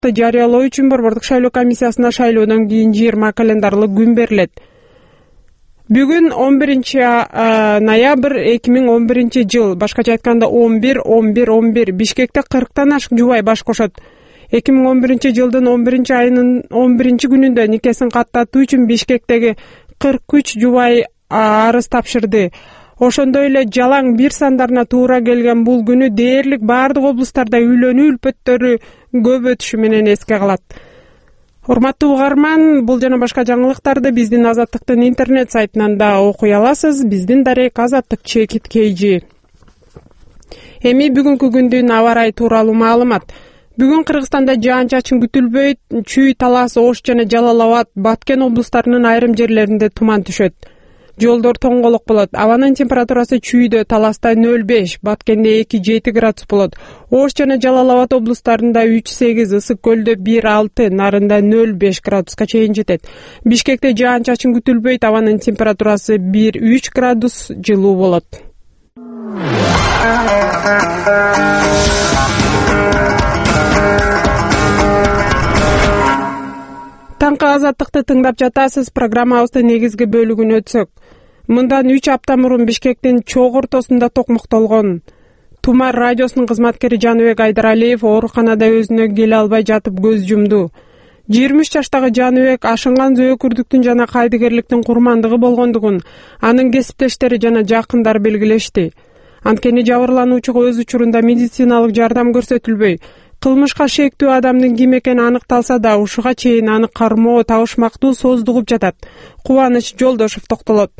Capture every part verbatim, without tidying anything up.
азаттыкты жарыялоо үчүн Борбордук шайлоо комиссиясына шайлоодон кийин жыйырма календарлык күн берилет. Бүгүн он биринчи ноябрь эки миң он биринчи жыл, башкача айтканда он бир он бир он бир Бишкекте кырктан ашык жубай баш кошот. эки миң он биринчи жылдын он биринчи айынын он биринчи күнүндө никесин каттатуу үчүн Бишкектеги кырк үч жубай арыз тапшырды. Ошондой эле жалаң бир сандарына туура келген бул күнү дээрлик бардык облустарда үйлөнүү үлпөттөрү көп өтүшү менен эске калат. Урматтуу угарман, бул жана башка жаңылыктарды биздин Азаттыктын интернет сайтынан да окуй аласыз. Биздин дарек Азаттык чекит кейжи. Эми бүгүнкү күндүн аба ырайы тууралуу маалымат. Бүгүн Кыргызстанда жаан-чачын күтүлбөйт. Чүй, Талас, Ош жана Жалал Абад, Баткен облустарынын айрым жерлеринде туман түшөт. Жолдор тоңголук болот. Абанын температурасы Чүйдө, Таласта нөл беш, Баткенде эки жети градус болот. Ош жана Жалал Абад облустарында үч сегиз, Ысык көлдө бир алты, Нарында нөл беш градуска чейин жетет. Бишкекте жаан-чачын күтүлбөйт. Абанын температурасы бир үч градус жылуу болот. Таңкы Азаттыкты тыңдап жатасыз. Программабыздын негизги бөлүгүнө өтсөк. Мындан үч апта мурун Бишкектин чогуу ортосунда токмоктолгон Тумар радиосунун кызматкери Жаныбек Айдаралиев ооруканада өзүнө келе албай жатып көз жумду. жыйырма үч жаштагы Жаныбек ашынган зөөкүрдүктүн жана кайдыгерликтин курмандыгы болгондугун анын кесиптештери жана жакындары белгилешти. Анткени жабырлануучуга өз учурунда медициналык жардам көрсөтүлбөй, кылмышка шектүү адамдын ким экени аныкталса да, ушуга чейин аны кармоо табышмактуу сооздугуп жатат. Кубаныч Жолдошов токтолот.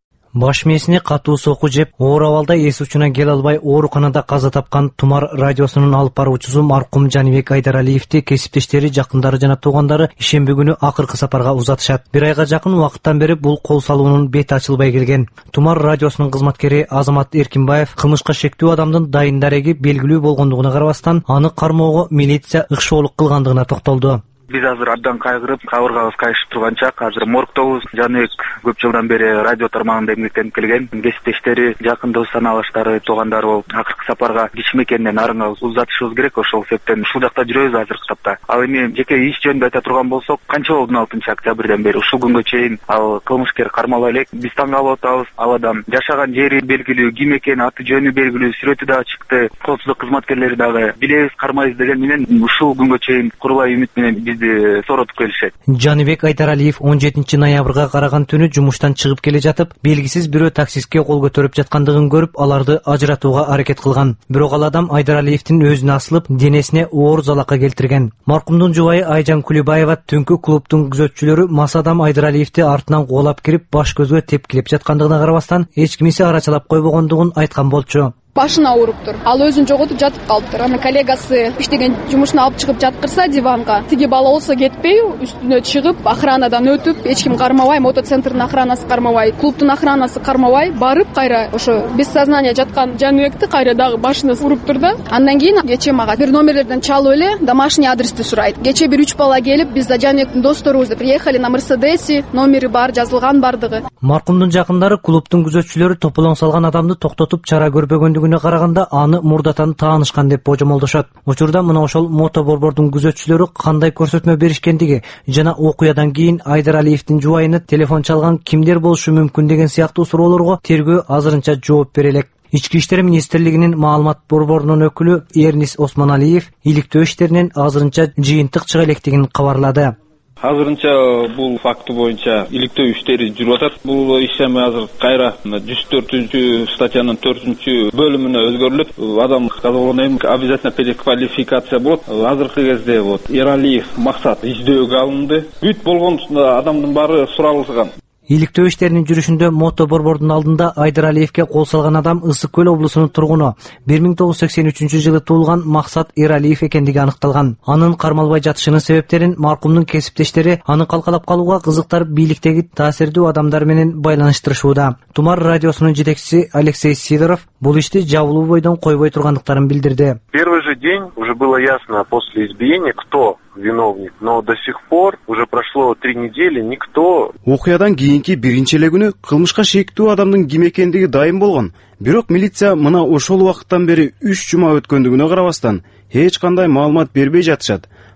Баш мээсине катуу сокку жеп, оор абалда эс учуна келе албай ооруканада каза тапкан Тумар радиосунун алып баруучусу маркум Жаныбек Айдаралиевди кесиптештери, жакындары жана туугандары ишемби күнү акыркы сапарга узатышат. Бир айга жакын убакыттан бери бул кол салуунун бети ачылбай келген. Тумар радиосунун кызматкери Азамат Эркинбаев кылмышка шектүү адамдын дайын дареги белгилүү болгондугуна карабастан, аны кармоого милиция ыкшоолук кылгандыгына токтолду. Биз азыр абдан кайгырып, кабыргабыз кайышып турган чак. Азыр моргтобуз. Жаныбек көп жылдан бери радио тармагында эмгектенип келген. Кесиптештери, жакындыбыз саналыштары, туугандары болуп, акыркы сапарга кич мекенден арынга узатышыбыз керек. Ошол себептен ушул жакта жүрөбүз азыркы тапта. Ал эми жеке иш жөнүндө айта турган болсок, канча болду он алтынчы октябрдан бери ушул күнгө чейин ал кылмышкер кармала элек. Биз таң калып атабыз. Ал адам жашаган жери белгилүү, ким экени, аты жөнү белгилүү, сүрөтү дагы чыкты. Коопсуздук кызматкерлери дагы билебиз, кармайбыз деген менен ушул күнгө чейин курулай үмүт менен соротуп келишет. Жаныбек Айдаралиев он жетинчи ноябрга караган түнү жумуштан чыгып келе жатып, белгисиз бирөө таксистке кол көтөрүп жаткандыгын көрүп, аларды ажыратууга аракет кылган. Бирок ал адам Айдаралиевдин өзүнө асылып, денесине оор залакка келтирген. Маркумдун жубайы Айжан Кулибаева түнкү клубтун күзөтчүлөрү мас адам Айдаралиевди артынан кубалап кирип, баш көзгө тепкилеп жаткандыгына карабастан, эч кимиси арачалап койбогондугун айткан болчу. Башына ооруптур. Ал өзүн жоготуп жатып калыптыр. Аны коллегасы иштеген жумушуна алып чыгып жаткырса диванга, тиги бала болсо кетпей, үстүнө чыгып, охранадан өтүп, эч ким кармабай, мотоцентрдин охранасы кармабай, клубтун охранасы кармабай, барып кайра ошо без сознания жаткан Жаныбекти кайра дагы башына уруптур да. Андан кийин кече мага бир номерлерден чалып эле домашний адрести сурайт. Кече бир үч бала келип, биз да Жаныбектин досторубуз деп приехали на Мерседесе, номери бар, жазылган бардыгы. Маркумдун жакындары клубтун күзөтчүлөрү тополоң салган адамды токтотуп чара көрбөгөндүгүнө караганда аны мурдатан таанышкан деп божомолдошот. Учурда мына ошол мотоборбордун күзөтчүлөрү кандай көрсөтмө беришкендиги жана окуядан кийин Айдаралиевдин жубайыны телефон чалган кимдер болушу мүмкүн деген сыяктуу суроолорго тергөө азырынча жооп бере элек. Ички иштер министрлигинин маалымат борборунун өкүлү Эрнис Осмоналиев иликтөө иштеринен азырынча жыйынтык чыга электигин кабарлады. Азырынча бул факты боюнча иликтөө иштери жүрүп атат. Бул иш эми азыр кайра жүз төртүнчү статьянын төртүнчү бөлүмүнө өзгөрүлүп, адам каза болгондон кийин обязательно переквалификация болот. Азыркы кезде вот Эралиев Максат издөөгө алынды. Бүт болгон адамдын баары суралган. Иликтөө иштеринин жүрүшүндө мотоборбордун алдында Айдаралиевке кол салган адам Ысык көл облусунун тургуну, бир миң тогуз жүз сексен үчүнчү жылы туулган Максат Эралиев экендиги аныкталган. Анын кармалбай жатышынын себептерин маркумдун кесиптештери аны калкалап калууга кызыктырып бийликтеги таасирдүү адамдар менен байланыштырышууда. Тумар радиосунун жетекчиси Алексей Сидоров бул ишти жабылуу бойдон койбой тургандыктарын билдирди. Первый же день уже было ясно после избиения, кто виновник, но до сих пор уже прошло три недели, никто. Окуядан кийинки биринчи эле күнү кылмышка шектүү адамдын ким экендиги дайым болгон. Бирок милиция мына ошол убакыттан бери үч жума өткөндүгүнө карабастан эч кандай маалымат бербей жатышат.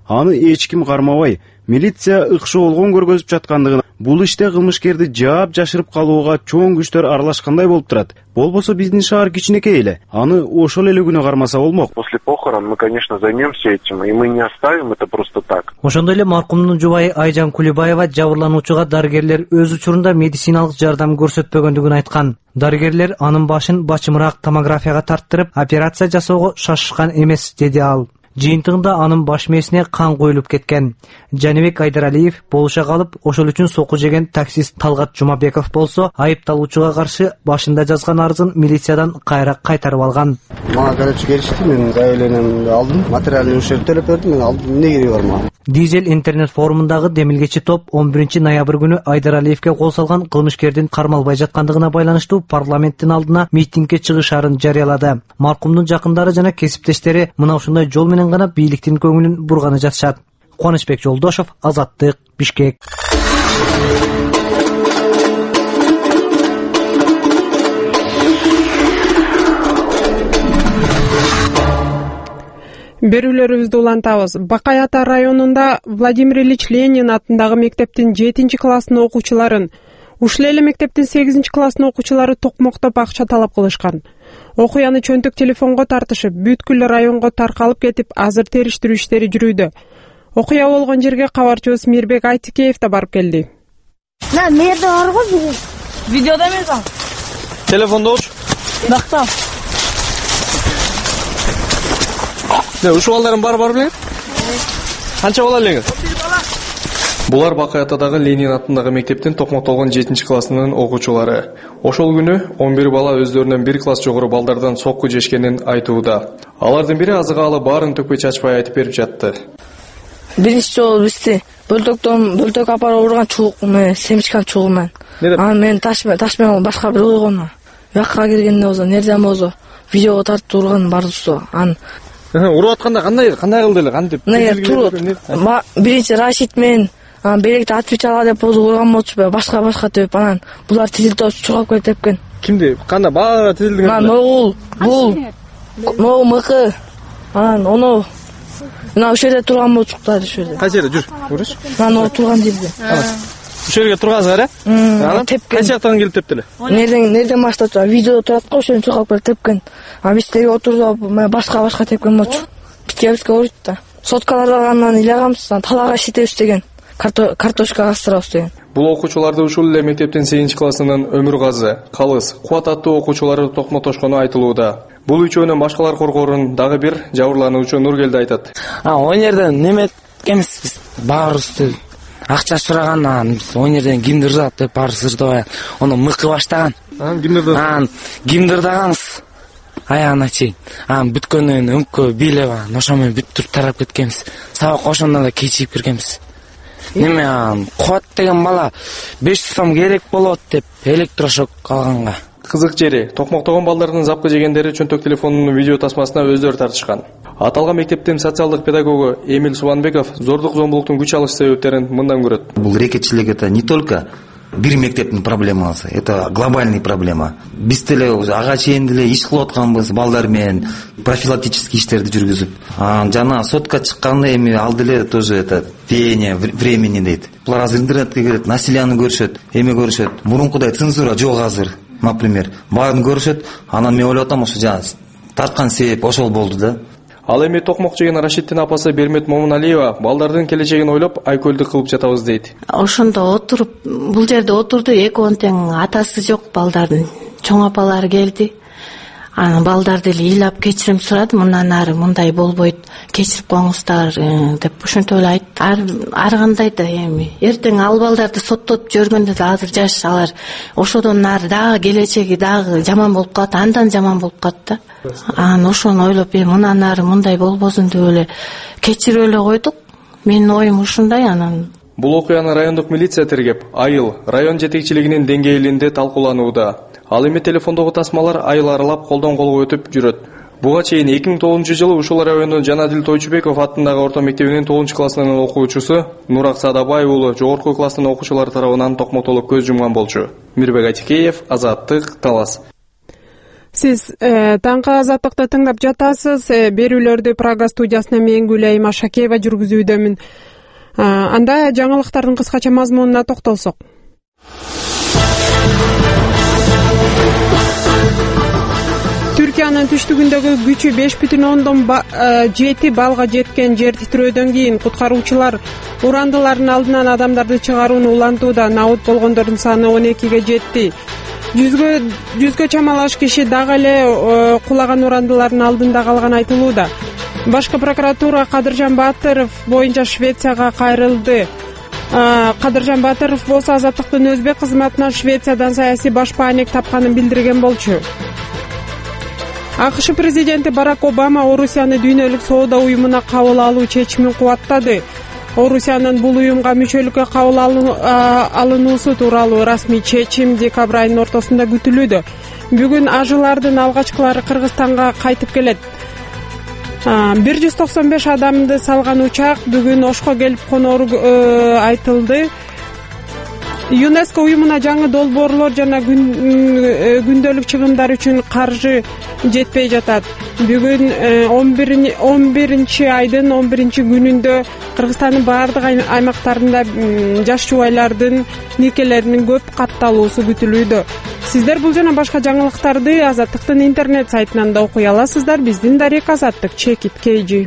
аны эч ким кармабай, милиция ыкшоолгон көргөзүп жаткандыгын, бул иште кылмышкерди жаап жашырып калууга чоң күчтөр аралашкандай болуп турат. Болбосо биздин шаар кичинекей эле, аны ошол эле күнү кармаса болмок. После похорон мы, конечно, займемся этим, и мы не оставим это просто так. Ошондой эле маркумдун жубайы Айжан Кулибаева жабырлануучуга дарыгерлер өз учурунда медициналык жардам көрсөтпөгөндүгүн айткан. Дарыгерлер анын башын бачымыраак томографияга тарттырып, операция жасоого шашышкан эмес, деди ал. Жыйынтыгында анын баш мээсине кан коюлуп кеткен. Жаныбек Айдаралиев болуша калып, ошол үчүн сокку жеген таксист Талгат Жумабеков болсо, айыпталуучуга каршы башында жазган арызын милициядан кайра кайтарып алган. Мага келип келишти, мен заявлениемди алдым, материалдык ущерб төлөп бердим, мен алдым, эмне кереги бар мага? Дизель интернет форумундагы демилгечи топ он биринчи ноябрь күнү Айдаралиевке кол салган кылмышкердин кармалбай жаткандыгына байланыштуу парламенттин алдына митингге чыгышаарын жарыялады. Маркумдун жакындары жана кесиптештери мына ушундай жол менен гана бийликтин көңүлүн бурганы жатышат. Кубанычбек Жолдошов, Азаттык, Бишкек. Берүүлөрүбүздү улантабыз. Бакай Ата районунда Владимир Ильич Ленин атындагы мектептин жетинчи класстын окуучуларын, ушул эле мектептин сегизинчи класстын окуучулары токмоктоп акча талап кылышкан. Окуяны чөнтүк телефонго тартышып, бүткүл районго таркалып кетип, азыр териштирүү иштери жүрүүдө. Окуя болгон жерге кабарчыбыз Мирбек Айтикеев да барып келди. На, мерде барго бир. Видеодо эмесаң? Телефондо оч. Бактам. Не, ушул балдардын баары бар белең? Канча бала элеңиз? Булар Бакай Атадагы Ленин атындагы мектептин токмотолгон жетинчи классынын окуучулары. Ошол күнү он бир бала өздөрүнөн бир класс жогору балдардан сокку жешкенин айтууда. Алардын бири азыга алып баарын төкпөй чачпай айтып берип жатты. Биринчи жолу бизди бөлтөктөн бөлтөк апарып урган чуук менен, семичкан чуук менен. Анан мен таш таш менен башка бир койгон. Бuyакка киргенде болсо, нерден болсо, видеого тартып урган бардысы. Ан уруп атканда кандай кандай кылды эле, кантип? Биринчи Рашид менен анан белекти отвечала деп бозу койгон болчу, башка башка деп анан булар тизилтип чуркап келип тепкен. Кимди? Кандай баары тизилдиңер? Анан могул, бул, могул мыкы. Анан ону мына ошол жерде турган болчуктар ошол жерде. Кайсы жерде жүр? Көрүш? Мына турган жерде. Ошол жерге тургансыңар, э? Анан кайсы жактан келип тепти эле? Нерден нерден баштап видео турат го, ошону чуркап келип тепкен. А бизге отуруп башка башка тепкен болчу. Бизге бизге урут да. Соткалардан ыйлаганбыз, талаага шитебиз деген. Картошка кастырабыз деген. Бул окуучуларды ушул эле мектептин сегизинчи классынын Өмүргазы, Калыс, Кубат аттуу окуучулары токмотошкону айтылууда. Бул үчөөнүн башкалар коргорун дагы бир жабырлануучу Нургелди айтат. А, ойнерден неме эткенбиз биз, баарыбызды акча сурагандан биз ойнерден кимди ырзат деп баарыбыз ырдабай, ону мыкы баштаган. Анан кимди ырдадыңыз? Анан кимди ырдаганбыз? Аягына чейин. Анан бүткөндөн өңкө бийлеп, анан ошо менен бүттүрүп тарап кеткенбиз. Сабак ошондо да кечигип киргенбиз. Неме анан Кубат деген бала беш сом керек болот деп электрошок алганга. Кызык жери, токмоктогон балдардын запкы жегендери чөнтөк телефонунун видео тасмасына өздөрү тартышкан. Аталган мектептин социалдык педагогу Эмил Субанбеков зордук зомбулуктун күч алыш себептерин мындан көрөт. Бул рекетчилик это не только бир мектептин проблемасы, это глобальный проблема. Биз деле ага чейин деле иш кылып атканбыз, балдар менен профилактический иштерди жүргүзүп. Жана сотка чыкканда эми ал деле тоже это веяние времени дейт. Булар азыр интернетке кирет, насилияны көрүшөт, эме көрүшөт. Мурункудай цензура жок азыр. Например, баарын көрүшөт, анан мен ойлоп атам, ошо жана тарткан себеп ошол болду да. Ал эми токмок жеген Рашидтин апасы Бермет Момуналиева балдардын келечегин ойлоп айкөлдү кылып жатабыз дейт. Ошондо отуруп, бул жерде отурду, экөөнүн тең атасы жок балдардын. Чоң апалары келди. Анан балдар деле ыйлап кечирим сурады, мындан ары мындай болбойт, кечирип коңуздар деп ошентип эле айтты. Ар кандай да эми эртең ал балдарды соттоп жүргөндө да азыр жаш алар ошодон ары дагы келечеги дагы жаман болуп калат, андан жаман болуп калат да. Анан ошону ойлоп, эми мындан ары мындай болбосун деп эле кечирип эле койдук. Менин оюм ушундай. Анан бул окуяны райондук милиция тергеп, айыл район жетекчилигинин деңгээлинде талкууланууда. Ал эми телефондогу тасмалар айыл аралап колдон колго өтүп жүрөт. Буга чейин эки миң тогузунчу жылы ушул райондун Жанадил Тойчубеков атындагы орто мектебинин тогузунчу классынын окуучусу Нурак Садабай уулу жогорку класстын окуучулары тарабынан токмотолуп көз жумган болчу. Мирбек Айтикеев, Азаттык, Талас. Сиз таңкы азаттыкты тыңдап жатасыз. Берүүлөрдү Прага студиясынан мен Гүлайым Ашакеева жүргүзүүдөмүн. Анда жаңылыктардын кыскача мазмунуна токтолсок. Түркиянын түштүгүндөгү күчү беш бүтүн ондон жети балга жеткен жер титирөөдөн кийин куткаруучулар урандылардын алдынан адамдарды чыгарууну улантууда. Наут болгондордун саны он экиге жетти. Жүзгө жүзгө чамалаш киши дагы эле кулаган урандылардын алдында калганы айтылууда. Башкы прокуратура Кадыржан Батыров боюнча Швецияга кайрылды. Кадыржан Батыров болсо азаттыктын өзбек кызматынан Швециядан саясий башпаанек тапканын билдирген болчу. АКШ президенти Барак Обама Орусияны дүйнөлүк соода уюмуна кабыл алуу чечимин кубаттады. Орусиянын бул уюмга мүчөлүккө кабыл алынуусу тууралуу расмий чечим декабрь айынын ортосунда күтүлүүдө. Бүгүн ажылардын алгачкылары Кыргызстанга кайтып келет. бир жүз токсон беш адамды салган учак бүгүн Ошко келип конору айтылды. ЮНЕСКО уюмуна жаңы долбоорлор жана күндөлүк чыгымдар үчүн каржы жетпей жатат. Бүгүн он биринчи айдын он биринчи күнүндө Кыргызстандын баардык аймактарында жаш жубайлардын никелеринин көп катталуусу күтүлүүдө. Сиздер бул жана башка жаңылыктарды Азаттыктын интернет сайтынан да окуй аласыздар. Биздин Дарек Азаттык Чекит Кейжи.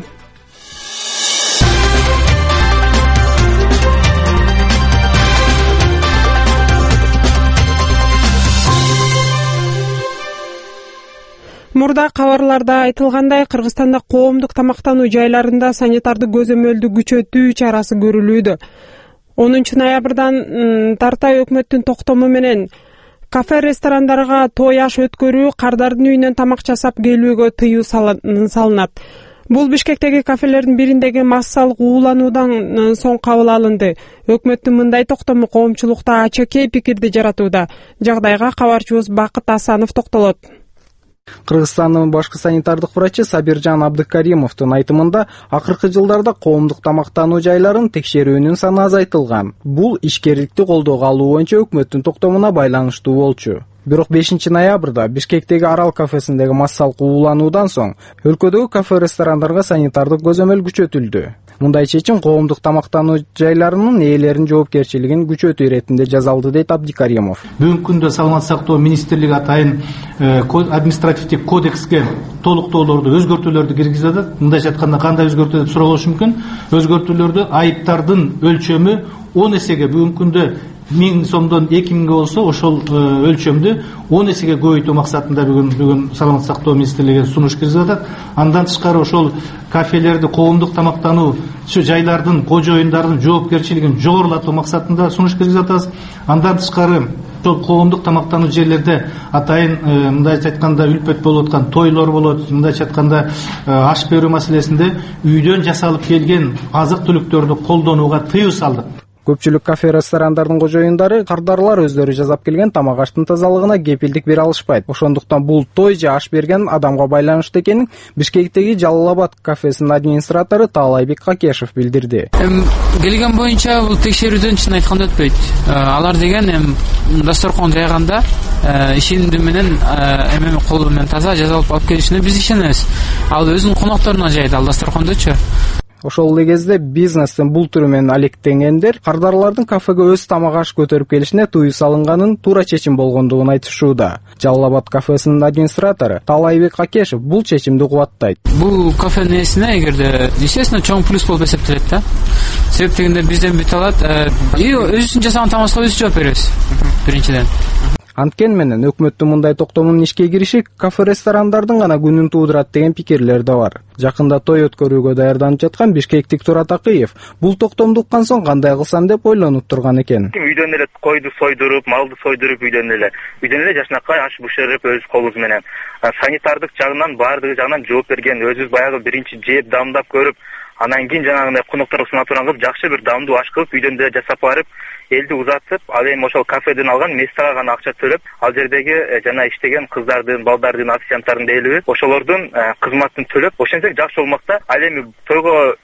Мурда кабарларда айтылгандай, Кыргызстанда коомдук тамактануу жайларында санитардык көзөмөлдү күчөтүү чарасы көрүлүүдө. онунчу ноябрдан тарта өкмөттүн токтому менен кафе ресторандарга той аш өткөрүү, кардардын үйүнөн тамак жасап келүүгө тыюу салынат. Бул Бишкектеги кафелердин бириндеги массалык уулануудан соң кабыл алынды. Өкмөттүн мындай токтому коомчулукта ачакей пикирди жаратууда. Жагдайга кабарчыбыз Бакыт Асанов токтолот. Кыргызстандын башкы санитардык врачы Сабиржан Абдыкаримовдун айтымында акыркы жылдарда коомдук тамактануу жайларын текшерүүнүн саны азайтылган. Бул ишкерликти колдоого алуу боюнча өкмөттүн токтомуна байланыштуу болчу. Бирок бешинчи ноябрда Бишкектеги Арал кафесиндеги массалык уулануудан соң өлкөдөгү кафе-ресторандарга санитардык көзөмөл күчөтүлдү. Мындай чечим коомдук тамактануу жайларынын ээлеринин жоопкерчилигин күчөтүү иретинде жасалды, дейт Абдикаримов. Бүгүнкү күндө Саламаттык сактоо министрлиги атайын административдик кодекске толуктоолорду, өзгөртүүлөрдү киргизип атат. Мындайча айтканда кандай өзгөртүү деп суроо болушу мүмкүн. Өзгөртүүлөрдү айыптардын өлчөмү он эсеге, бүгүнкү күндө миң сомдон эки миңге болсо ошол өлчөмдү он эсеге көбөйтүү максатында бүгүн бүгүн Саламаттык сактоо министрлиги сунуш киргизип атат. Андан тышкары ошол кафелерди, коомдук тамактануу жайлардын кожоюндардын жоопкерчилигин жогорулатуу максатында сунуш киргизип атабыз. Андан тышкары ошол коомдук тамактануу жерлерде атайын мындайча айтканда үлпөт болуп аткан тойлор болот, мындайча айтканда аш берүү маселесинде үйдөн жасалып келген азык түлүктөрдү колдонууга тыюу салдык. Көпчүлүк кафе-ресторандардын кожоюндары кардарлар өздөрү жасап келген тамак аштын тазалыгына кепилдик бере алышпайт. Ошондуктан бул той же аш берген адамга байланыштуу экенин Бишкектеги Жалалабад кафесинин администратору Таалайбек Какешев билдирди. Келген боюнча бул текшерүүдөн чын айтканда өтпөйт. Алар деген эми дасторкон жайганда ишенди менен эми колу менен таза жасалып алып келишине биз ишенебиз. Ал өзүнүн конокторуна жайт, ал дасторкондочу. Ошол эле кезде бизнестин бул түрү менен алектенгендер кардарлардын кафеге өз тамак аш көтөрүп келишине тыюу салынганын туура чечим болгондугун айтышууда. Жалалабад кафесинин администратору Таалайбек Какешев бул чечимди кубаттайт. Бул кафенин ээсине эгерде естественно чоң плюс болуп эсептелет да. Себеп дегенде бизден бүт алат. И өзүбүздүн жасаган тамагыбызга өзүбүз жооп беребиз. Биринчиден. Анткен менен өкмөттүн мындай токтомунун ишке кириши кафе-ресторандардын гана күнүн туудурат деген пикирлер да бар. Жакында той өткөрүүгө даярданып жаткан бишкектик Турат Акыев бул токтомду уккан соң кандай кылсам деп ойлонуп турган экен. Үйдөн эле койду сойдуруп, малды сойдуруп үйдөн эле, үйдөн эле жашнакай аш бышырып өз колубуз менен санитардык жагынан баардыгы жагынан жооп берген, өзүбүз баягы биринчи жеп дамдап көрүп, анан кийин жанагындай конокторго сунат турган кылып, жакшы бир дамдуу аш кылып үйдөн эле жасап барып элди узатып, ал эми ошол кафеден алган местага гана акча төлөп, ал жердеги жана иштеген кыздардын, балдардын, официанттардын элиби ошолордун кызматын төлөп, ошентсек жакшы болмак да. Ал эми тойго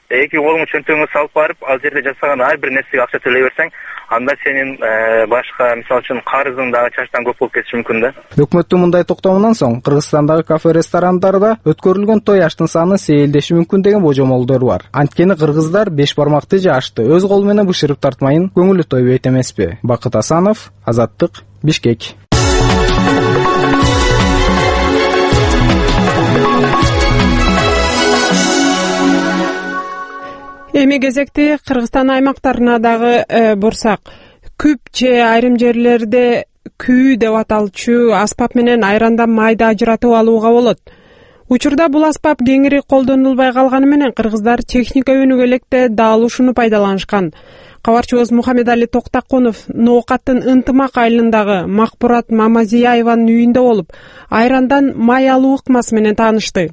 эки колуңду чөнтөгүңө салып барып, ал жерде жасаган ар бир нерсеге акча төлөй берсең, анда сенин башка, мисалы үчүн, карызың дагы чачтан көп болуп кетиши мүмкүн да. Өкмөттүн мындай токтомунан соң Кыргызстандагы кафе-ресторандарда өткөрүлгөн той аштын саны сейилдеши мүмкүн деген божомолдор бар. Анткени кыргыздар беш бармакты же ашты өз колу менен бышырып тартмайын көңүлү тойбойт эмеспи? Бакыт Асанов, Азаттык, Бишкек. Эми кезекте Кыргызстан аймактарына дагы бурсак. Күп же айрым жерлерде күү деп аталчу аспап менен айрандан майды ажыратып алууга болот. Учурда бул аспап кеңири колдонулбай калганы менен кыргыздар техника өнүгө электе дал ушуну пайдаланышкан. Кабарчыбыз Мухаммедали Токтакунов Ноокаттын Ынтымак айылындагы Макбурат Мамазияеванын үйүндө болуп, айрандан май алуу ыкмасы менен таанышты.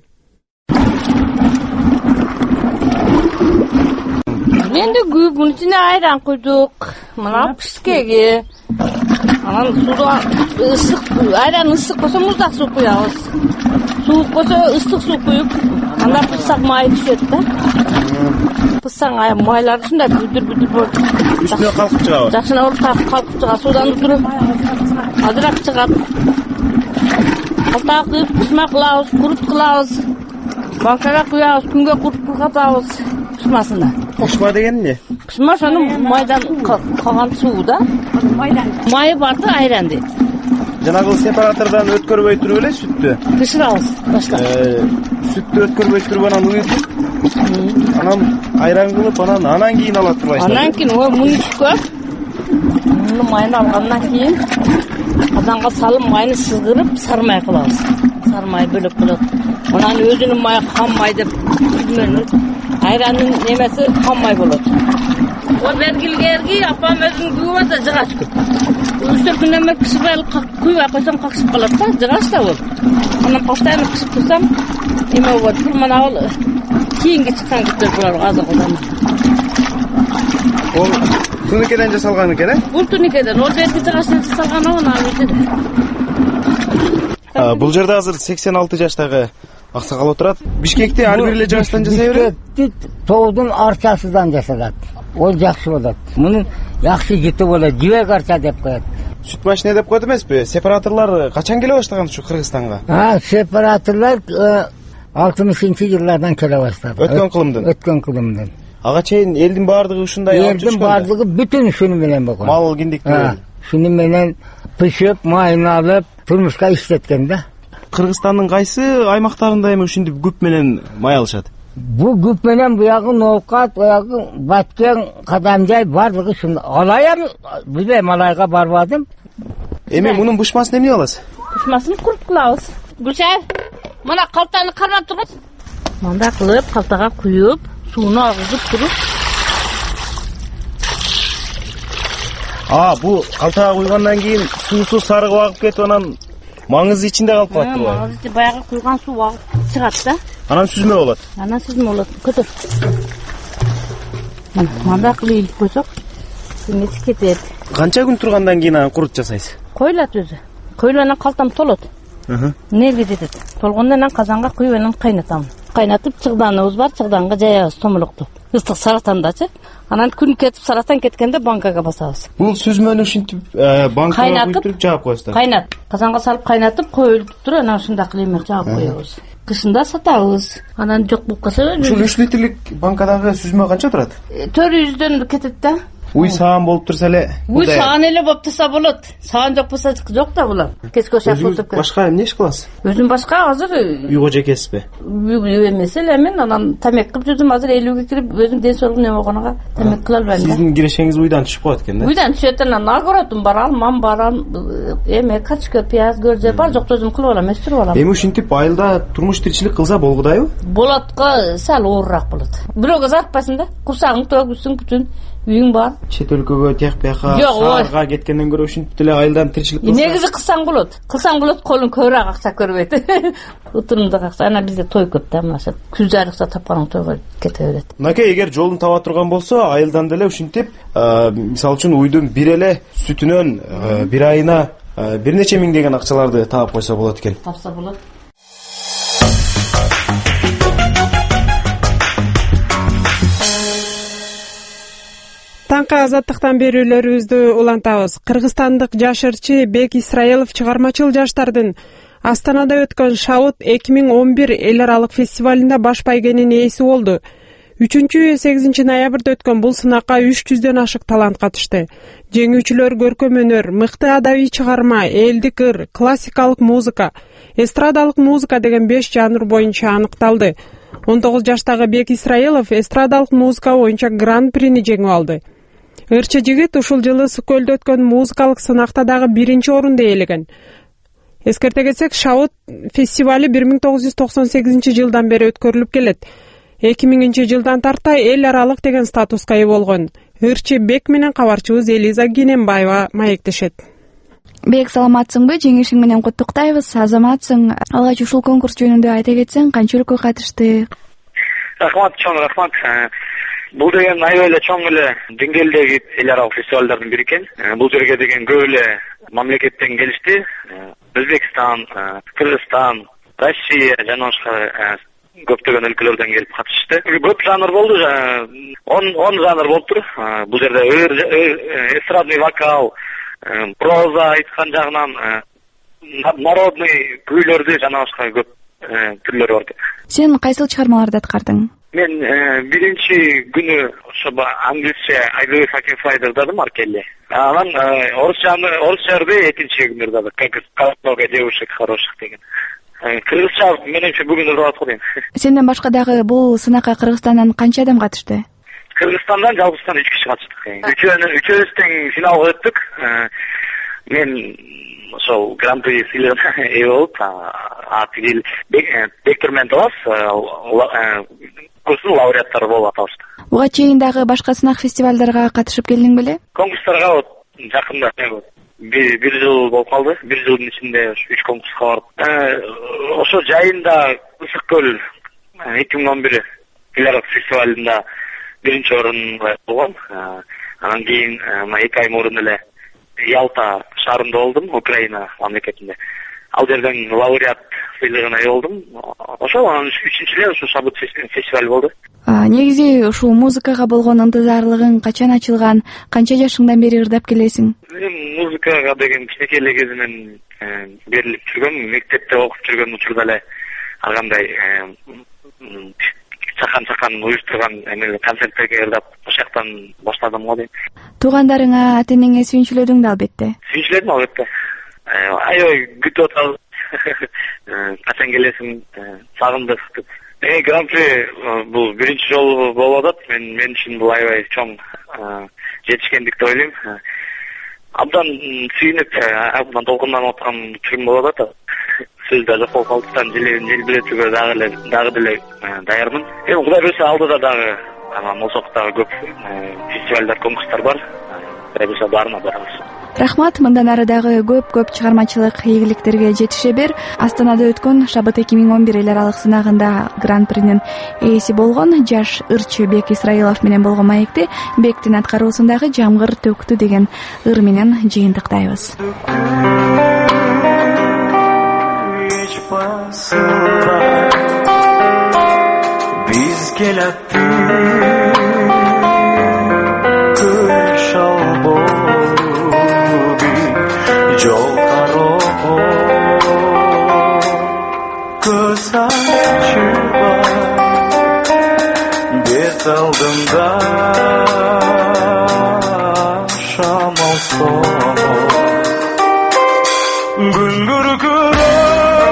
Енді көп, бұның ішіне айран құйдық, мына пішкеге, анан суда ысық, айран ысық болса мұздақ су құямыз, суық болса ыстық су құйып, ана пыссақ май түседі да. Пыссақ майлар үшінде бүдір-бүдір болды. Үстіне қалқып шығады? Жақшына ұрып қалқып шығады, судан тұрып, адырақ шығады. Қалтаға құйып, пысма қылауыз, құрып қылауыз, банкаға құяуыз, күнге құрып қылғатауыз. Пышмасында. Пышма деген не? Пышма соны майдан қалған суу да. Майы барды айран дейді. Жанагы сепаратордан өткөрбөй туруп эле сүттү. Пышырабыз башта. Сүттү өткөрбөй туруп анан уютуп, анан айран кылып, анан анан кийин алат турбайсызбы? Анан кийин муну чүкөп, муну майын алгандан кийин казанга салып майны сызгырып сармай кылабыз. Сармай бөлөк болот. Анан өзүнүн майы кам май деп айранын немесі қаммай болады. Ол бергілгерге апам өзін күйіп ата жығаш көп. Үстір күннен мен кісіп әлі күйіп қойсам қақсып қалады да, жығаш та ол. Анан постоянно кісіп тұрсам, еме болады. Бұл мана ол кейінге шыққан күттер бұлар азық одан. Ол туникеден жасалған екен, ә? Бұл туникеден, ол бергі жығаштан жасалған оған алып еді. Бұл жерде азыр сексен алты жаштағы аксакал отурат. Бишкекте ар бир эле жагыштан жасай берет. Бишкекти тоодун арчасынан жасалат. Ол жакшы болот. Мунун жакшы жити болот. Жибек арча деп коет. Сүт машина деп коет эмеспи? Сепараторлор качан келе баштаган ушу Кыргызстанга? А, сепараторлор алтымышынчы жылдардан келе баштады. Өткөн кылымдан. Өткөн кылымдан. Ага чейин элдин баардыгы ушундай алып жүрүшкөн. Элдин баардыгы бүтүн ушуну менен болгон. Мал киндиктүү. Шуну менен пышып, майын алып, турмушка иштеткен да. Кыргызстандын кайсы аймактарында эми ушинтип күп менен май алышат? Бу күп менен буягы Ноокат, буягы Баткен, Кадамжай барлыгы ушунда. Алайам, билбейм, Алайга барбадым. Эми мунун бышмасын эмне кыласыз? Бышмасын куруп кылабыз. Гүлшай, мына калтаны кармап туруп, мында кылып, калтага куюп, сууну агызып туруп. А, бу калтага куйгандан кийин суусу сарыгып агып кетип анан маңызы ичинде калып калат турбайбы? Маңызы баягы куйган суу агып чыгат да. Анан сүзмө болот. Анан сүзмө болот. Көтөр. Мында кылып илип койсок, эмеси кетет. Канча күн тургандан кийин анан курут жасайсыз? Койлат өзү. Койланан калтам толот. Энергия жетет. Толгондон анан казанга куюп анан кайнатам. Кайнатып чыгданыбыз бар, чыгданга жаябыз томолокту. Ыстык саратандачы. Анан күн кетип саратан кеткенде банкага басабыз. Бул сүзмөнү ушинтип банкага куюп туруп жаап коесуздар. Кайнат. Казанга салып кайнатып коюлуп туруп, анан ушундай кылып жаап коебуз. Кышында сатабыз. Анан жок болуп калса, ушул үч литрлик банкадагы сүзмө канча турат? төрт жүздөн кетет да. Уй саан болуп турса эле. Уй саан эле болуп турса болот. Саан жок болсо жок да булар. Кечке шак болуп кетет. Башка эмне иш кыласыз? Өзүм башка азыр үйгө жекесизби? Үй эмес эле мен анан тамек кылып жүрдүм. Азыр элүүгө кирип өзүм ден соолугум эме болгонуга тамек кыла албайм да. Сиздин кирешеңиз уйдан түшүп калат экен да? Уйдан түшөт анан огородум бар, алмам бар, эме качка, пияз, көржө бар, жок өзүм кылып алам, өстүрүп алам. Эми ушинтип айылда турмуш тиричилик кылса болгудайбы? Болотко сал оорураак болот. Бирөөгө зарпайсың да, курсагың төгүсүң бүтүн. Үйүң бар. Чет өлкөгө, тияк бияка, шаарга кеткенден көрө ушинтип эле айылдан тиричилик кылса. Негизи кылсаң болот. Кылсаң болот, колуң көбүрөөк акча көрбөйт. Утурумдук акча. Ана бизде той көп да, мына күз айрыкча тапканың тойго кете берет. Мынакей, эгер жолун таба турган болсо, айылдан деле ушинтип, мисалы үчүн уйдун бир эле сүтүнөн бир айына бир нече миң деген акчаларды таап койсо болот экен. Тапса болот. Таңкы азаттыктан берүүлөрүбүздү улантабыз. Кыргызстандык жаш ырчы Бек Исраилов чыгармачыл жаштардын Астанада өткөн Шабыт эки миң он бир эл аралык фестивалында баш байгенин ээси болду. үчүнчү сегизинчи ноябрда өткөн бул сынакка үч жүздөн ашык талант катышты. Жеңүүчүлөр көркөм өнөр, мыкты адабий чыгарма, элдик ыр, классикалык музыка, эстрадалык музыка деген беш жанр боюнча аныкталды. он тогуз жаштагы Бек Исраилов эстрадалык музыка боюнча гран-прини жеңип алды. Ырчы жигит ушул жылы Сукөлдө өткөн музыкалык сынакта дагы биринчи орунду ээлеген. Эскерте кетсек, Шабыт фестивали бир миң тогуз жүз токсон сегизинчи жылдан бери өткөрүлүп келет. эки миңинчи жылдан тарта эл аралык деген статуска ээ болгон. Ырчы Бек менен кабарчыбыз Элиза Генембаева маектешет. Бек, саламатсыңбы? Жеңишиң менен куттуктайбыз. Азаматсың. Алгач ушул конкурс жөнүндө айта кетсең, канча өлкө катышты? Рахмат, чоң рахмат. Бул деген аябай эле чоң эле деңгээлдеги эл аралык фестивалдардын бири экен. Бул жерге деген көп эле мамлекеттен келишти. Өзбекстан, Кыргызстан, Россия жана башка көптөгөн өлкөлөрдөн келип катышты. Көп жанр болду. он жанр болуптур. Бул жерде эстрадный вокал, проза айткан жагынан, народный күүлөрдү жана башка көп түрлөрү бар. Сен кайсыл чыгармаларды аткардың? Мен биринчи күнү ошо англисче I Believe I Can Fly дадым Аркелли. Анан орусчаны орусчарды экинчи күнү дадым. Как много девушек хороших деген. Кыргызча менимче бүгүн урап атат. Сенден башка дагы бул сынакка Кыргызстандан канча адам катышты? Кыргызстандан жалпысынан үч киши катыштык. Үчөөбүз үчөөбүз тең финалга өттүк. Мен ошол гран-при сыйлыгына ээ болуп, а тигил Бектер менен Талас конкурстун лауреаттары болуп аталышты. Буга чейин дагы башка сынак фестивалдарга катышып келдиң беле? Конкурстарга вот жакында бир жыл болуп калды. Бир жылдын ичинде үч конкурска барып, ошо жайында Ысык көл эки миң он бир эл аралык фестивалында биринчи орун болгон. Анан кийин эки ай мурун эле Ялта шаарында болдум, Украина мамлекетинде. Ал жерден лауреат сыйлыгына ээ болдум. Ошол анан үчүнчү эле ушу Шабыт фестивали болду. Негизи ушул музыкага болгон ынтызарлыгың качан ачылган? Канча жашыңдан бери ырдап келесиң? Мен музыкага деген кичинекей эле кезинен берилип жүргөм. Мектепте окуп жүргөн учурда эле ар кандай чакан-чакан уюштурган концерттерге ырдап ошоктон баштадым го дейм. Туугандарыңа, ата-энеңе сүйүнчүлөдүң да албетте. Сүйүнчүлөдүм албетте. Аябай күтүп атабыз. Качан келесиң, сагындык деп. Э, гран-при бул биринчи жолу болуп атат. Мен мен үчүн бул аябай чоң жетишкендик деп ойлойм. Абдан сүйүнүп, абдан толкунданып аткан учурум болуп атат. Сөз да жок болуп калдыктан желбиретүүгө дагы эле дагы деле даярмын. Эми Кудай буйрса алдыда дагы Мосок дагы көп фестивалдар, конкурстар бар. Кудай буйрса баарына барабыз. Рахмат, мындан ары дагы көп-көп чыгармачылык ийгиликтерге жетише бер. Астанада өткөн Шабыт эки миң он бир эл аралык сынагында гран-принин ээси болгон жаш ырчы Бек Исраилов менен болгон маекти Бектин аткаруусундагы Жамгыр төктү деген ыр менен жыйынтыктайбыз. Биз келаттык кыш албоду жол кароо көз ачыба бет алдымда шамал соо күн күркүрөп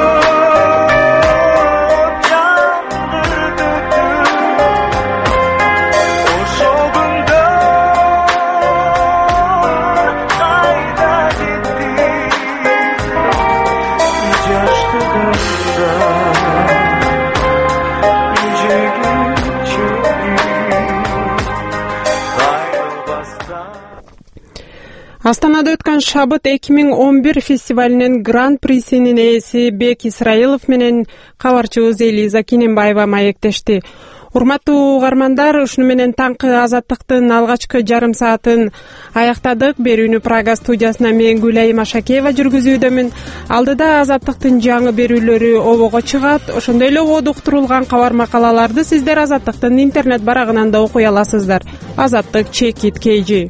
Астанада өткөн Шабыт эки миң он бир фестивалинин гран-присинин ээси Бек Исраилов менен кабарчыбыз Элиза Генембаева маектешти. урматтуу угармандар, ушуну менен таңкы азаттыктын алгачкы жарым саатын аяктадык. Берүүнү Прага студиясына мен Гүлайым Ашакеева жүргүзүүдөмүн. Алдыда азаттыктын жаңы берүүлөрү обого чыгат. Ошондой эле ободо уктурулган кабар макалаларды сиздер азаттыктын интернет барагынан да окуй аласыздар. Азаттык чекит кейжи.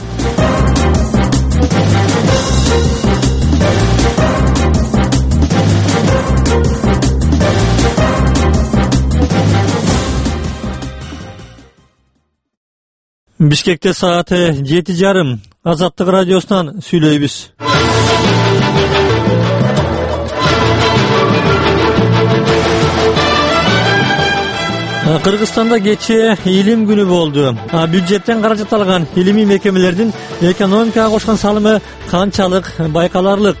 Бишкекте сааты жети жарым. Азаттык радиосунан сүйлөйбүз. Кыргызстанда кечээ илим күнү болду. Бюджеттен каражат алган илимий мекемелердин экономикага кошкон салымы канчалык байкаларлык?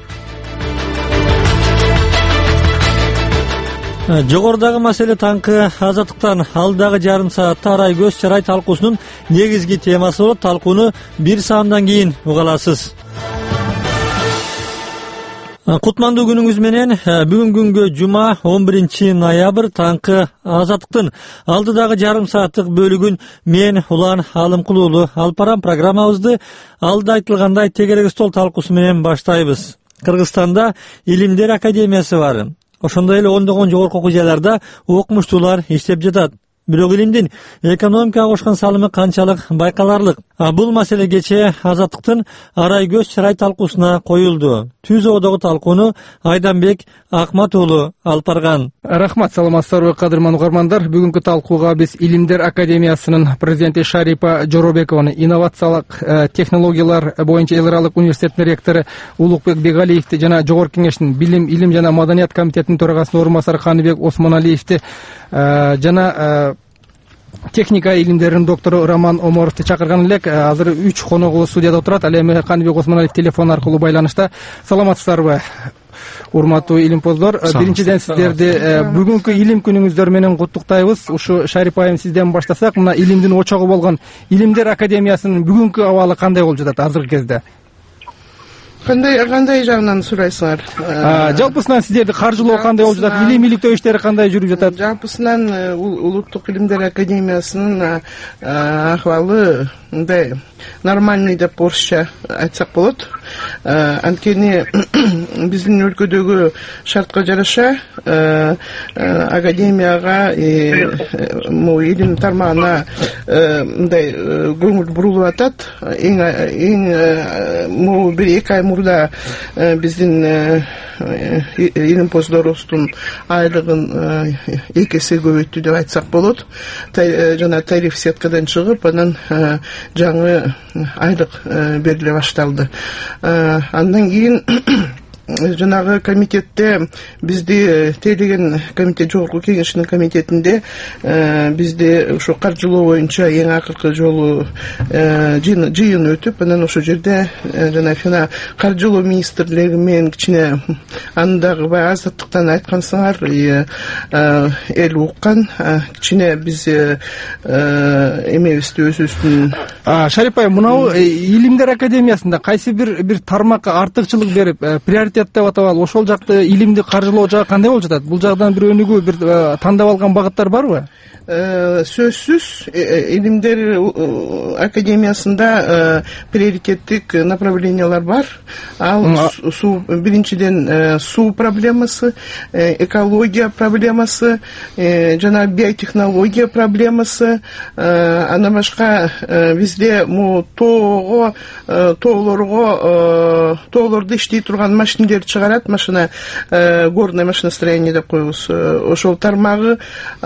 Жогорудагы маселе таңкы азаттыктан алдагы жарым саатта арай көз чарай талкуусунун негизги темасы болот. Талкууну бир саамдан кийин уга аласыз. Кутмандуу күнүңүз менен. Бүгүн күнгө жума он биринчи ноябрь таңкы азаттыктын алдыдагы жарым сааттык бөлүгүн мен Улан Алымкул уулу алып барам. Программабызды алда айтылгандай тегерек стол талкуусу менен баштайбыз. Кыргызстанда Илимдер академиясы бар. Ошондой эле ондогон жогорку окуу жайларда окумуштуулар иштеп жатат. Бирок илимдин экономикага кошкон салымы канчалык байкаларлык? Бул маселе кечээ азаттыктын арай көз чарай талкуусуна коюлду. Түз ободогу талкууну Айданбек Акмат уулу алып барган. Рахмат, саламатсыздарбы кадырман угармандар. Бүгүнкү талкууга биз Илимдер академиясынын президенти Шарипа Жоробекованы, инновациялык технологиялар боюнча эл аралык университеттин ректору Улукбек Бегалиевди жана жогорку кеңештин билим, илим жана маданият комитетинин төрагасынын орун басары Каныбек Осмоналиевди жана техника илимдеринин доктору Роман Омаровду чакырган элек. Азыр үч коногу студияда отурат. Ал эми Каныбек Осмоналиев телефон аркылуу байланышта. Саламатсыздарбы урматтуу илимпоздор? Биринчиден сиздерди бүгүнкү илим күнүңүздөр менен куттуктайбыз. Ушу Шарипа айым сизден баштасак, мына илимдин очогу болгон Илимдер академиясынын бүгүнкү абалы кандай болуп жатат азыркы кезде? Кандай кандай жагынан сурайсыңар? Жалпысынан сиздерди каржылоо кандай болуп жатат? Илим иликтөө иштери кандай жүрүп жатат? Жалпысынан Улуттук Илимдер академиясынын акыбалы мындай нормальный деп орусча айтсак болот. Анткени биздин өлкөдөгү шартка жараша академияга могу илим тармагына мындай көңүл бурулуп атат. Эң эң могу бир эки ай мурда биздин илимпоздорубуздун айлыгын эки эсе көбөйттү деп айтсак болот. Жана тариф сеткадан чыгып, анан жаңы айлык бериле башталды. Андан кийин жанагы комитетте бизди тейлеген комитет, жогорку кеңештин комитетинде бизди ушу каржылоо боюнча эң акыркы жолу жыйын өтүп, анан ошол жерде жана фина каржылоо министрлиги менен кичине андагы баягы азаттыктан айткансыңар, эл уккан, кичине биз эмебизди өзүбүздүн. Шарипа, мынау Илимдер академиясында кайсы бир бир тармакка артыкчылык берип, приоритет деп атабал, ошол жакты илимди каржылоо жагы кандай болуп жатат? Бул жагдан бир өнүгүү, бир тандап алган багыттар барбы? Сөзсүз Илимдер академиясында приоритеттик направлениялар бар. Ал суу, биринчиден суу проблемасы, экология проблемасы, жана биотехнология проблемасы, андан башка бизде му тоого, тоолорго, тоолорду иштей турган машинелер чыгарат, машина, горное машиностроение деп коебуз. Ошол тармагы,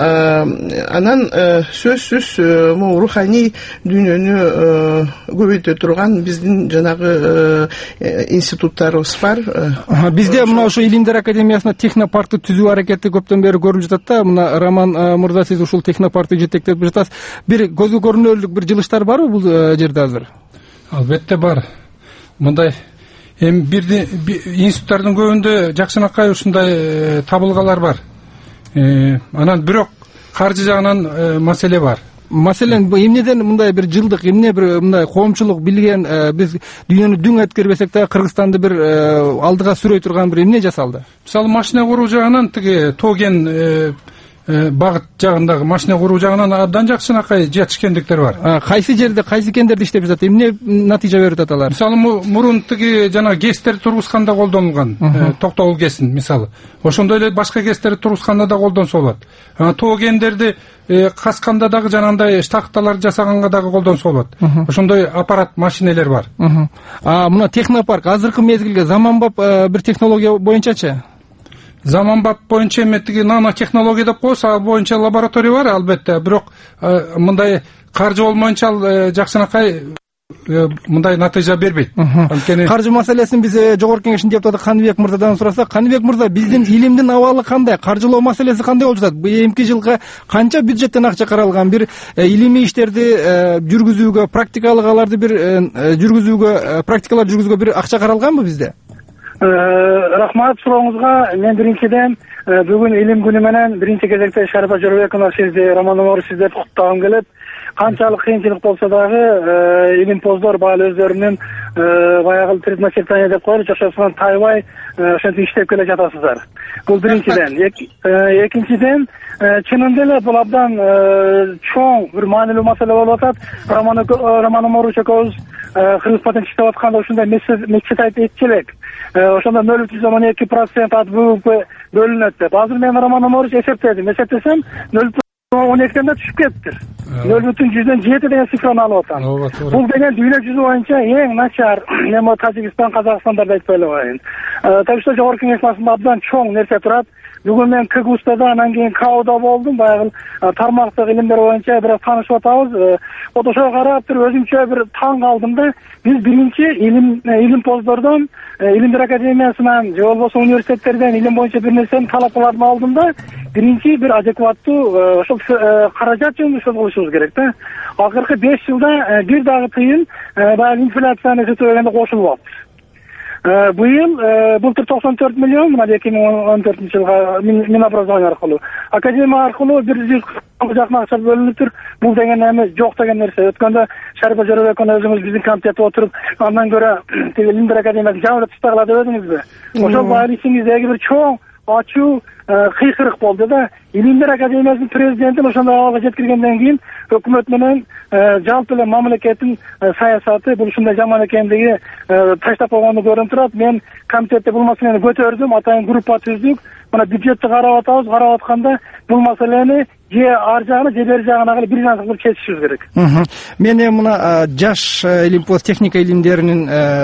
анан сөзсүз могу руханий дүйнөнү көбөйтө турган биздин жанагы институттарыбыз бар. Бизде мына ошо Илимдер академиясына технопаркты түзүү аракети көптөн бери көрүлүп жатат да. Мына Роман мырза, сиз ушул технопаркты жетектеп жатасыз. Бир көзгө көрүнөрлүк бир жылыштар барбы бул жерде азыр? Албетте бар. Мындай эми бирди институттардын көбүндө жакшынакай ушундай табылгалар бар. Анан бирок каржы жагынан маселе бар. Маселен эмнеден мындай бир жылдык, эмне бир мындай коомчулук билген, биз дүйнөнү дүң эткербесек да Кыргызстанды бир алдыга сүрөй турган бир эмне жасалды? Мисалы машина куруу жагынан тиги Тоген багыт жагындагы машина куруу жагынан абдан жакшынакай жетишкендиктер бар. Кайсы жерде, кайсы кендерде иштеп жатат? Эмне натыйжа берип атат алар? Мисалы мурун тиги жана гэстер тургузганда колдонулган, токтогул гэсин мисалы. Ошондой эле башка гэстер тургузганда да колдонсо болот. Тоо кендерди касканда дагы жанагындай штахталар жасаганга дагы колдонсо болот. Ошондой аппарат, машинелер бар. А мына технопарк азыркы мезгилге заманбап бир технология боюнчачы? Заманбап боюнча эми тиги нано технология деп коебуз, ал боюнча лаборатория бар албетте, бирок мындай каржы болмоюнча ал жакшынакай мындай натыйжа бербейт. Каржы маселесин биз жогорку кеңештин депутаты Каныбек мырзадан сурасак, Каныбек мырза, биздин илимдин абалы кандай? Каржылоо маселеси кандай болуп жатат? Эмки жылга канча бюджеттен акча каралган? Бир илимий иштерди жүргүзүүгө, практикалык аларды бир жүргүзүүгө, практикалар жүргүзүүгө бир акча каралганбы бизде? Рахмат сурооңузга. Мен биринчиден бүгүн илим күнү менен биринчи кезекте Шарипа Жорабековна сизди, Роман Омаров сиздерди куттагым келет. Канчалык кыйынчылык болсо дагы илимпоздор баалы өзлөрүнүн баягы предначертание деп коелучу, ошосунан тайбай ошентип иштеп келе жатасыздар. Бул биринчиден. Экинчиден, чынында эле бул абдан чоң бир маанилүү маселе болуп атат. Роман Омаров экөөбүз кыргыз патент иштеп атканда ушундай мечет айтып этчи элек. Ошондо нөл бүтүн жүздөн он эки процент ат БВП бөлүнөт деп. Азыр мен Роман Омарович эсептедим. Эсептесем нөл бүтүн он экиден да түшүп кетиптир. нөл бүтүн жүздөн жети деген цифраны алып атам. Бул деген дүйнө жүзү боюнча эң начар. Эми Тажикстан, Казакстандарды айтпай эле коеюн. Так что жогорку кеңеш басында абдан чоң нерсе турат. Бүгүн мен КГУСта, анан кийин КАОда болдум. Баягы тармактык илимдер боюнча бир таанышып атабыз. Вот ошого карап туруп өзүмчө бир таң калдым да, биз биринчи илим илимпоздордон, Илимдер академиясынан же болбосо университеттерден илим боюнча бир нерсени талап кылардын алдында биринчи бир адекваттуу ошол каражат жөнүндө сөз кылышыбыз керек да. Акыркы беш жылда бир дагы тыйын баягы инфляцияны эсептегенде кошулбапты. Быйыл былтыр токсон төрт миллион, мына эки миң он төртүнчү жылга Минобразование аркылуу, академия аркылуу бир жүз жакын акча бөлүнүптүр. Бул деген эми жок деген нерсе. Өткөндө Шарипа Жорабековна өзүңүз биздин комитетте отуруп, андан көрө Илимдер академиясын жамырып таштагыла деп өдүңүзбү? Ошол баягы ичиңиздеги бир чоң ачуу кыйкырык болду да. Илимдер академиясынын президентин ошондой абалга жеткиргенден кийин өкмөт менен жалпы эле мамлекеттин саясаты бул ушундай жаман экендиги таштап койгону көрүнүп турат. Мен комитетте бул маселени көтөрдүм, атайын группа түздүк. Мына бюджетти карап атабыз, карап атканда бул маселени же ар жагына же бери жагына бир нерсе кылып чечишибиз керек. Мен эми мына жаш илимпоз техника илимдеринин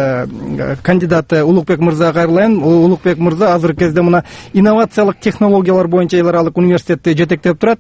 кандидаты Улукбек мырзага кайрылайын. Улукбек мырза азыркы кезде мына инновациялык технологиялар боюнча эл аралык университетти жетектеп турат.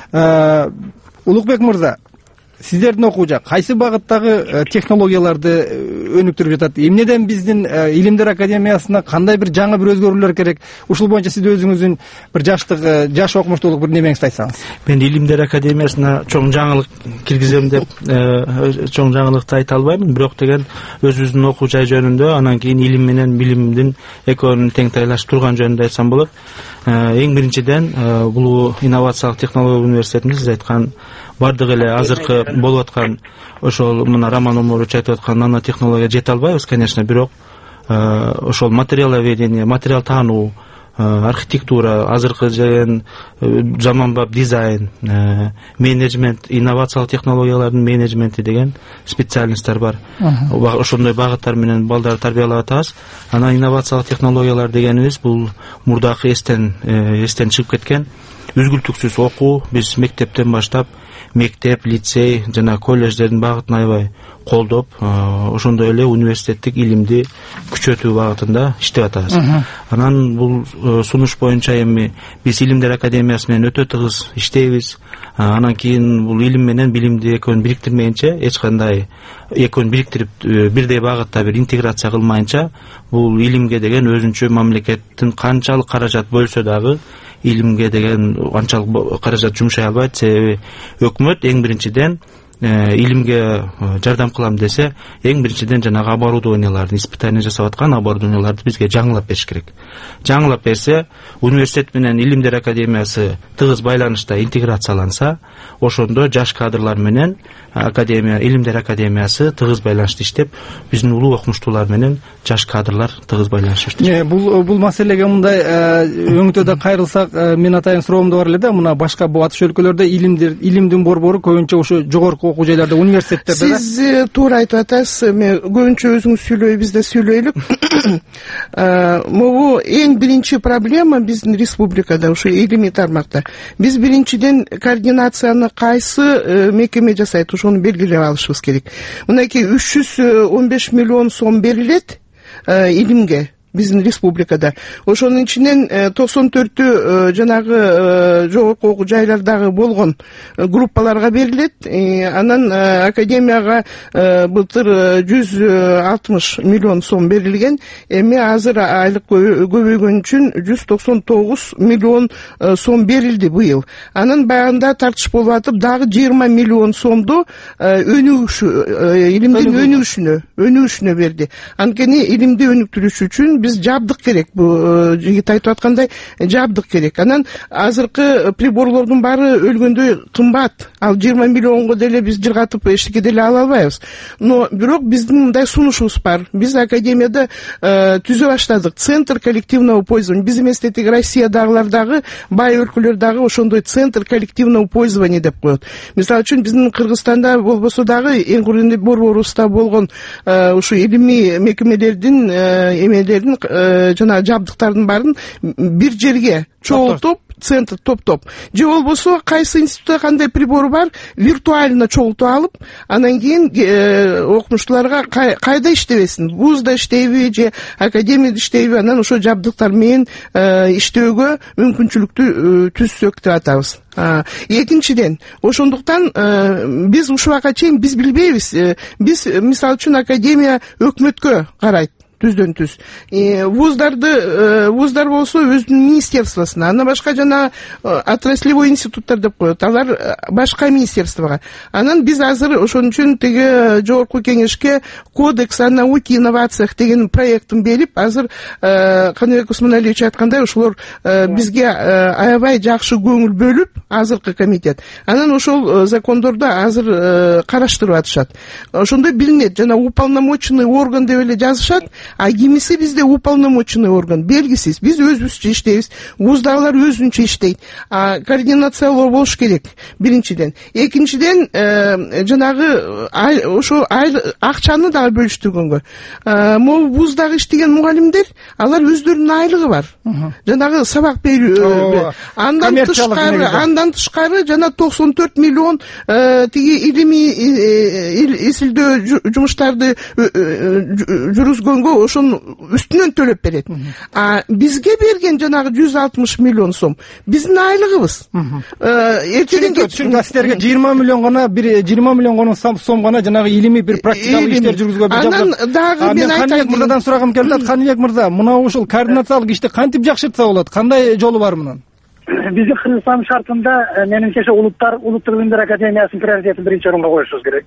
Улукбек мырза, сиздердин окуу жак кайсы багыттагы технологияларды өнүктүрүп жатат? Эмнеден биздин Илимдер академиясына кандай бир жаңы бир өзгөрүүлөр керек? Ушул боюнча сиз өзүңүздүн бир жаштык, жаш окумуштуулук бир немеңизди айтсаңыз. Мен Илимдер академиясына чоң жаңылык киргизем деп чоң жаңылыкты айта албаймын, бирок деген өзүбүздүн окуу жай жөнүндө, анан кийин илим менен билимдин экөөнүн тең тайлашып турган жөнүндө айтсам болот. Эң биринчиден бул инновациялык технология университетинде сиз айткан бардык эле азыркы болуп аткан ошол мына Роман Омарович айтып аткан нанотехнология жете албайбыз, конечно, бирок ошол материаловедение, материал таануу, архитектура, азыркы деген заманбап дизайн, менеджмент, инновациялык технологиялардын менеджменти деген специалисттер бар. Ошондой багыттар менен балдарды тарбиялап атабыз. Анан инновациялык технологиялар дегенибиз бул мурдакы эстен эстен чыгып кеткен үзгүлтүксүз окуу. Биз мектептен баштап мектеп, лицей жана колледждердин багытын аябай колдоп, ошондой эле университеттик илимди күчөтүү багытында иштеп атабыз. Анан бул сунуш боюнча эми биз Илимдер академиясы менен өтө тыгыз иштейбиз. Анан кийин бул илим менен билимди экөөнү бириктирмейинче, эч кандай экөөнү бириктирип бирдей багытта бир интеграция кылмайынча, бул илимге деген өзүнчө мамлекеттин канчалык каражат бөлсө дагы илимге деген анчалык каражат жумшай албайт. Себеби өкмөт эң биринчиден илимге жардам кылам десе, эң биринчиден жанагы оборудованияларды, испытание жасап аткан оборудованияларды бизге жаңылап бериш керек. Жаңылап берсе, университет менен Илимдер академиясы тыгыз байланышта интеграцияланса, ошондо жаш кадрлар менен академия, Илимдер академиясы тыгыз байланышта иштеп, биздин улуу окумуштуулар менен жаш кадрлар тыгыз байланышта иштешет. Бул бул маселеге мындай өңүтөдө кайрылсак, мен атайын суроомдо бар эле да, мына башка батыш өлкөлөрдө илимдер, илимдин борбору көбүнчө ошо жогорку окуу жайларда, университеттерде да. Сиз туура айтып атасыз. Мен көбүнчө өзүңүз сүйлөй, биз да сүйлөйлүк. Могу эң биринчи проблема биздин республикада, ошо илимий тармакта. Биз биринчиден координацияны кайсы мекеме жасайт, ошону белгилеп алышыбыз керек. Мынакей үч жүз он беш миллион сом берилет илимге биздин республикада. Ошонун ичинен токсон төртү жанагы жогорку окуу жайлардагы болгон группаларга берилет. Анан академияга былтыр жүз алтымыш миллион сом берилген. Эми азыр айлык көбөйгөн үчүн жүз токсон тогуз миллион сом берилди быйыл. Анан баягында тартыш болуп атып, дагы жыйырма миллион сомду өнүгүш, илимдин өнүгүшүнө, өнүгүшүнө берди. Анткени илимди өнүктүрүш үчүн биз жабдык керек. Бу жигит айтып аткандай жабдык керек. Анан азыркы приборлордун баары өлгөндөй кымбат. Ал жыйырма миллионго деле биз жыргатып эчтеке деле ала албайбыз. Но бирок биздин мындай сунушубуз бар. Биз академияда түзө баштадык центр коллективного пользования. Биз эмес тетиги Россиядагылар дагы, бай өлкөлөр дагы ошондой центр коллективного пользования деп коет. Мисалы үчүн биздин Кыргызстанда болбосо дагы эң курунду борборубузда болгон ушу илимий мекемелердин эмелерин, жана жабдыктардын баарын бир жерге чогултуп, центр топ-топ. Же болбосо кайсы институтта кандай прибор бар, виртуально чогултуп алып, анан кийин окумуштууларга кайда иштебесин, вузда иштейби же академияда иштейби, анан ошо жабдыктар менен иштөөгө мүмкүнчүлүктү түзсөк деп атабыз. Экинчиден, ошондуктан биз ушуга чейин биз билбейбиз. Биз мисалы үчүн академия өкмөткө карайт. Түздөн түз. Вуздарды, вуздар болсо өзүнүн министерствосуна, андан башка жана отраслевой институттар деп коет. Алар башка министерствого. Анан биз азыр ошон үчүн теге жогорку кеңешке кодекс о науке и инновациях деген проектин берип, азыр Каныбек Усмоналиевич айткандай, ошолор бизге аябай жакшы көңүл бөлүп, азыркы комитет. Анан ошол закондорду азыр караштырып атышат. Ошондой билинет, жана уполномоченный орган деп эле жазышат. А кимиси бизде уполномоченный орган, белгисиз. Биз өзүбүзчө иштейбиз, вуздагылар өзүнчө иштейт. А координациялоо болуш керек, биринчиден. Экинчиден, жанагы ошо акчаны дагы бөлүштүргөнгө. Могу вуздагы иштеген мугалимдер, алар өздөрүнүн айлыгы бар. Жанагы сабак берүү. Андан тышкары, андан тышкары жана токсон төрт миллион тиги илимий изилдөө жумуштарды жүргүзгөнгө ошонун үстүнөн төлөп берет. А бизге берген жанагы жүз алтымыш миллион сом биздин айлыгыбыз. Эртең сиздерге жыйырма миллион гана, бир жыйырма миллион сом гана жанагы илимий бир практикалык иштер жүргүзгөнгө берет. Анан дагы мен айтайын, мырзадан сурагым келди. Каныбек мырза, мына ушул координациялык ишти кантип жакшыртса болот? Кандай жолу бар мунун? Биздин Кыргызстан шартында менимче улуттар, улуттук илимдер академиясынын приоритетин биринчи орунга коюшубуз керек.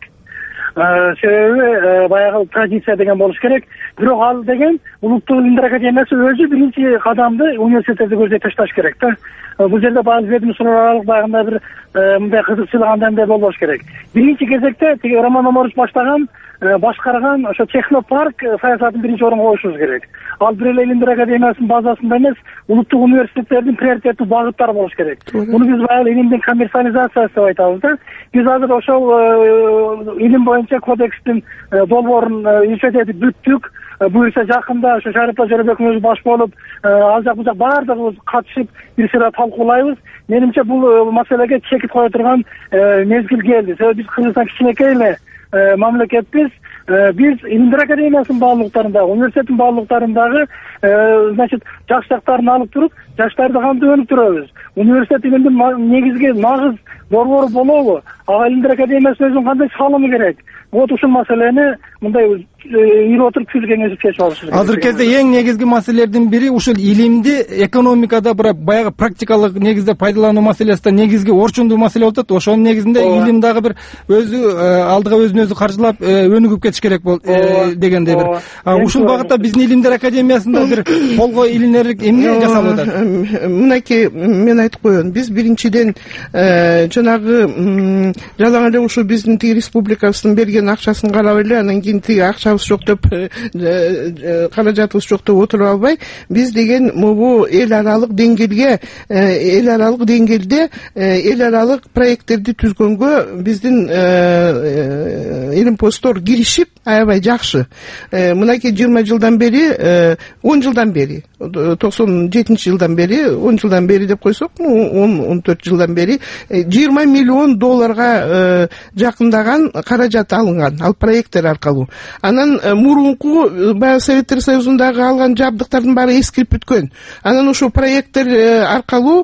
Себеби баягы традиция деген болуш керек. Бирок ал деген улуттук илимдер академиясы өзү биринчи кадамды университеттерди көздөй ташташ керек да. Бул жерде баары ведомстволордук баягындай бир мындай кызык сыйлагандай болбош керек. Биринчи кезекте тиги Роман Омарович баштаган, башкарган ошо технопарк саясатын биринчи орунга коюшубуз керек. Ал бир эле илимдер академиясынын базасында эмес, улуттук университеттердин приоритеттүү багыттары болуш керек. Муну биз баягы илимдин коммерциализациясы деп айтабыз да. Биз азыр ошол илим боюнча кодекстин долбоорун ичет этип бүттүк. Буюрса жакында ошо Шарипа Жоробекович өзү баш болуп, ал жак бул жак баардыгыбыз катышып бир сыйра талкуулайбыз. Менимче бул маселеге чекит кое турган мезгил келди. Себеби биз Кыргызстан кичинекей эле мамлекетпиз. Биз илимдер академиясынын баалуулуктарындагы, университеттин баалуулуктарындагы, значит, жакшылыктарын алып туруп, жаштарды кантип өнүктүрөбүз? Университет илимдин негизги нагыз борбору болобу? Ага илимдер академиясынын өзүнүн кандай салымы керек? Вот ушул маселени мындай ирип отуруп күз кеңешип чечип алыш керек. Азыр кезде эң негизги маселелердин бири ушул илимди экономикада бир баягы практикалык негизде пайдалануу маселесинде негизги орчундуу маселе болуп атат. Ошонун негизинде илим дагы бир өзү алдыга өзүн өзү каржылап өнүгүп кетиш керек болот дегендей бир. Ушул багытта биздин илимдер академиясында бир колго илинирлик эмне жасалып атат? Мынакей мен айтып коеюн. Биз биринчиден жанагы жалаң эле ушу биздин тиги республикабыздын берген акчасын карап эле анан кийин тиги акчабыз жок деп каражатыбыз жок деп отуруп албай, биз деген могу эл аралык деңгээлге эл аралык деңгээлде эл аралык проекттерди түзгөнгө биздин илимпоздор киришип аябай жакшы. Мынакей жыйырма жылдан бери, он жылдан бери, токсон жетинчи жылдан бери, он жылдан бери деп койсок, он он төрт жылдан бери жыйырма миллион долларга жакындаган каражат алынган, ал проекттер аркылуу. Анан мурунку баягы Советтер Союзундагы алган жабдыктардын баары эскирип бүткөн. Анан ошол проекттер аркылуу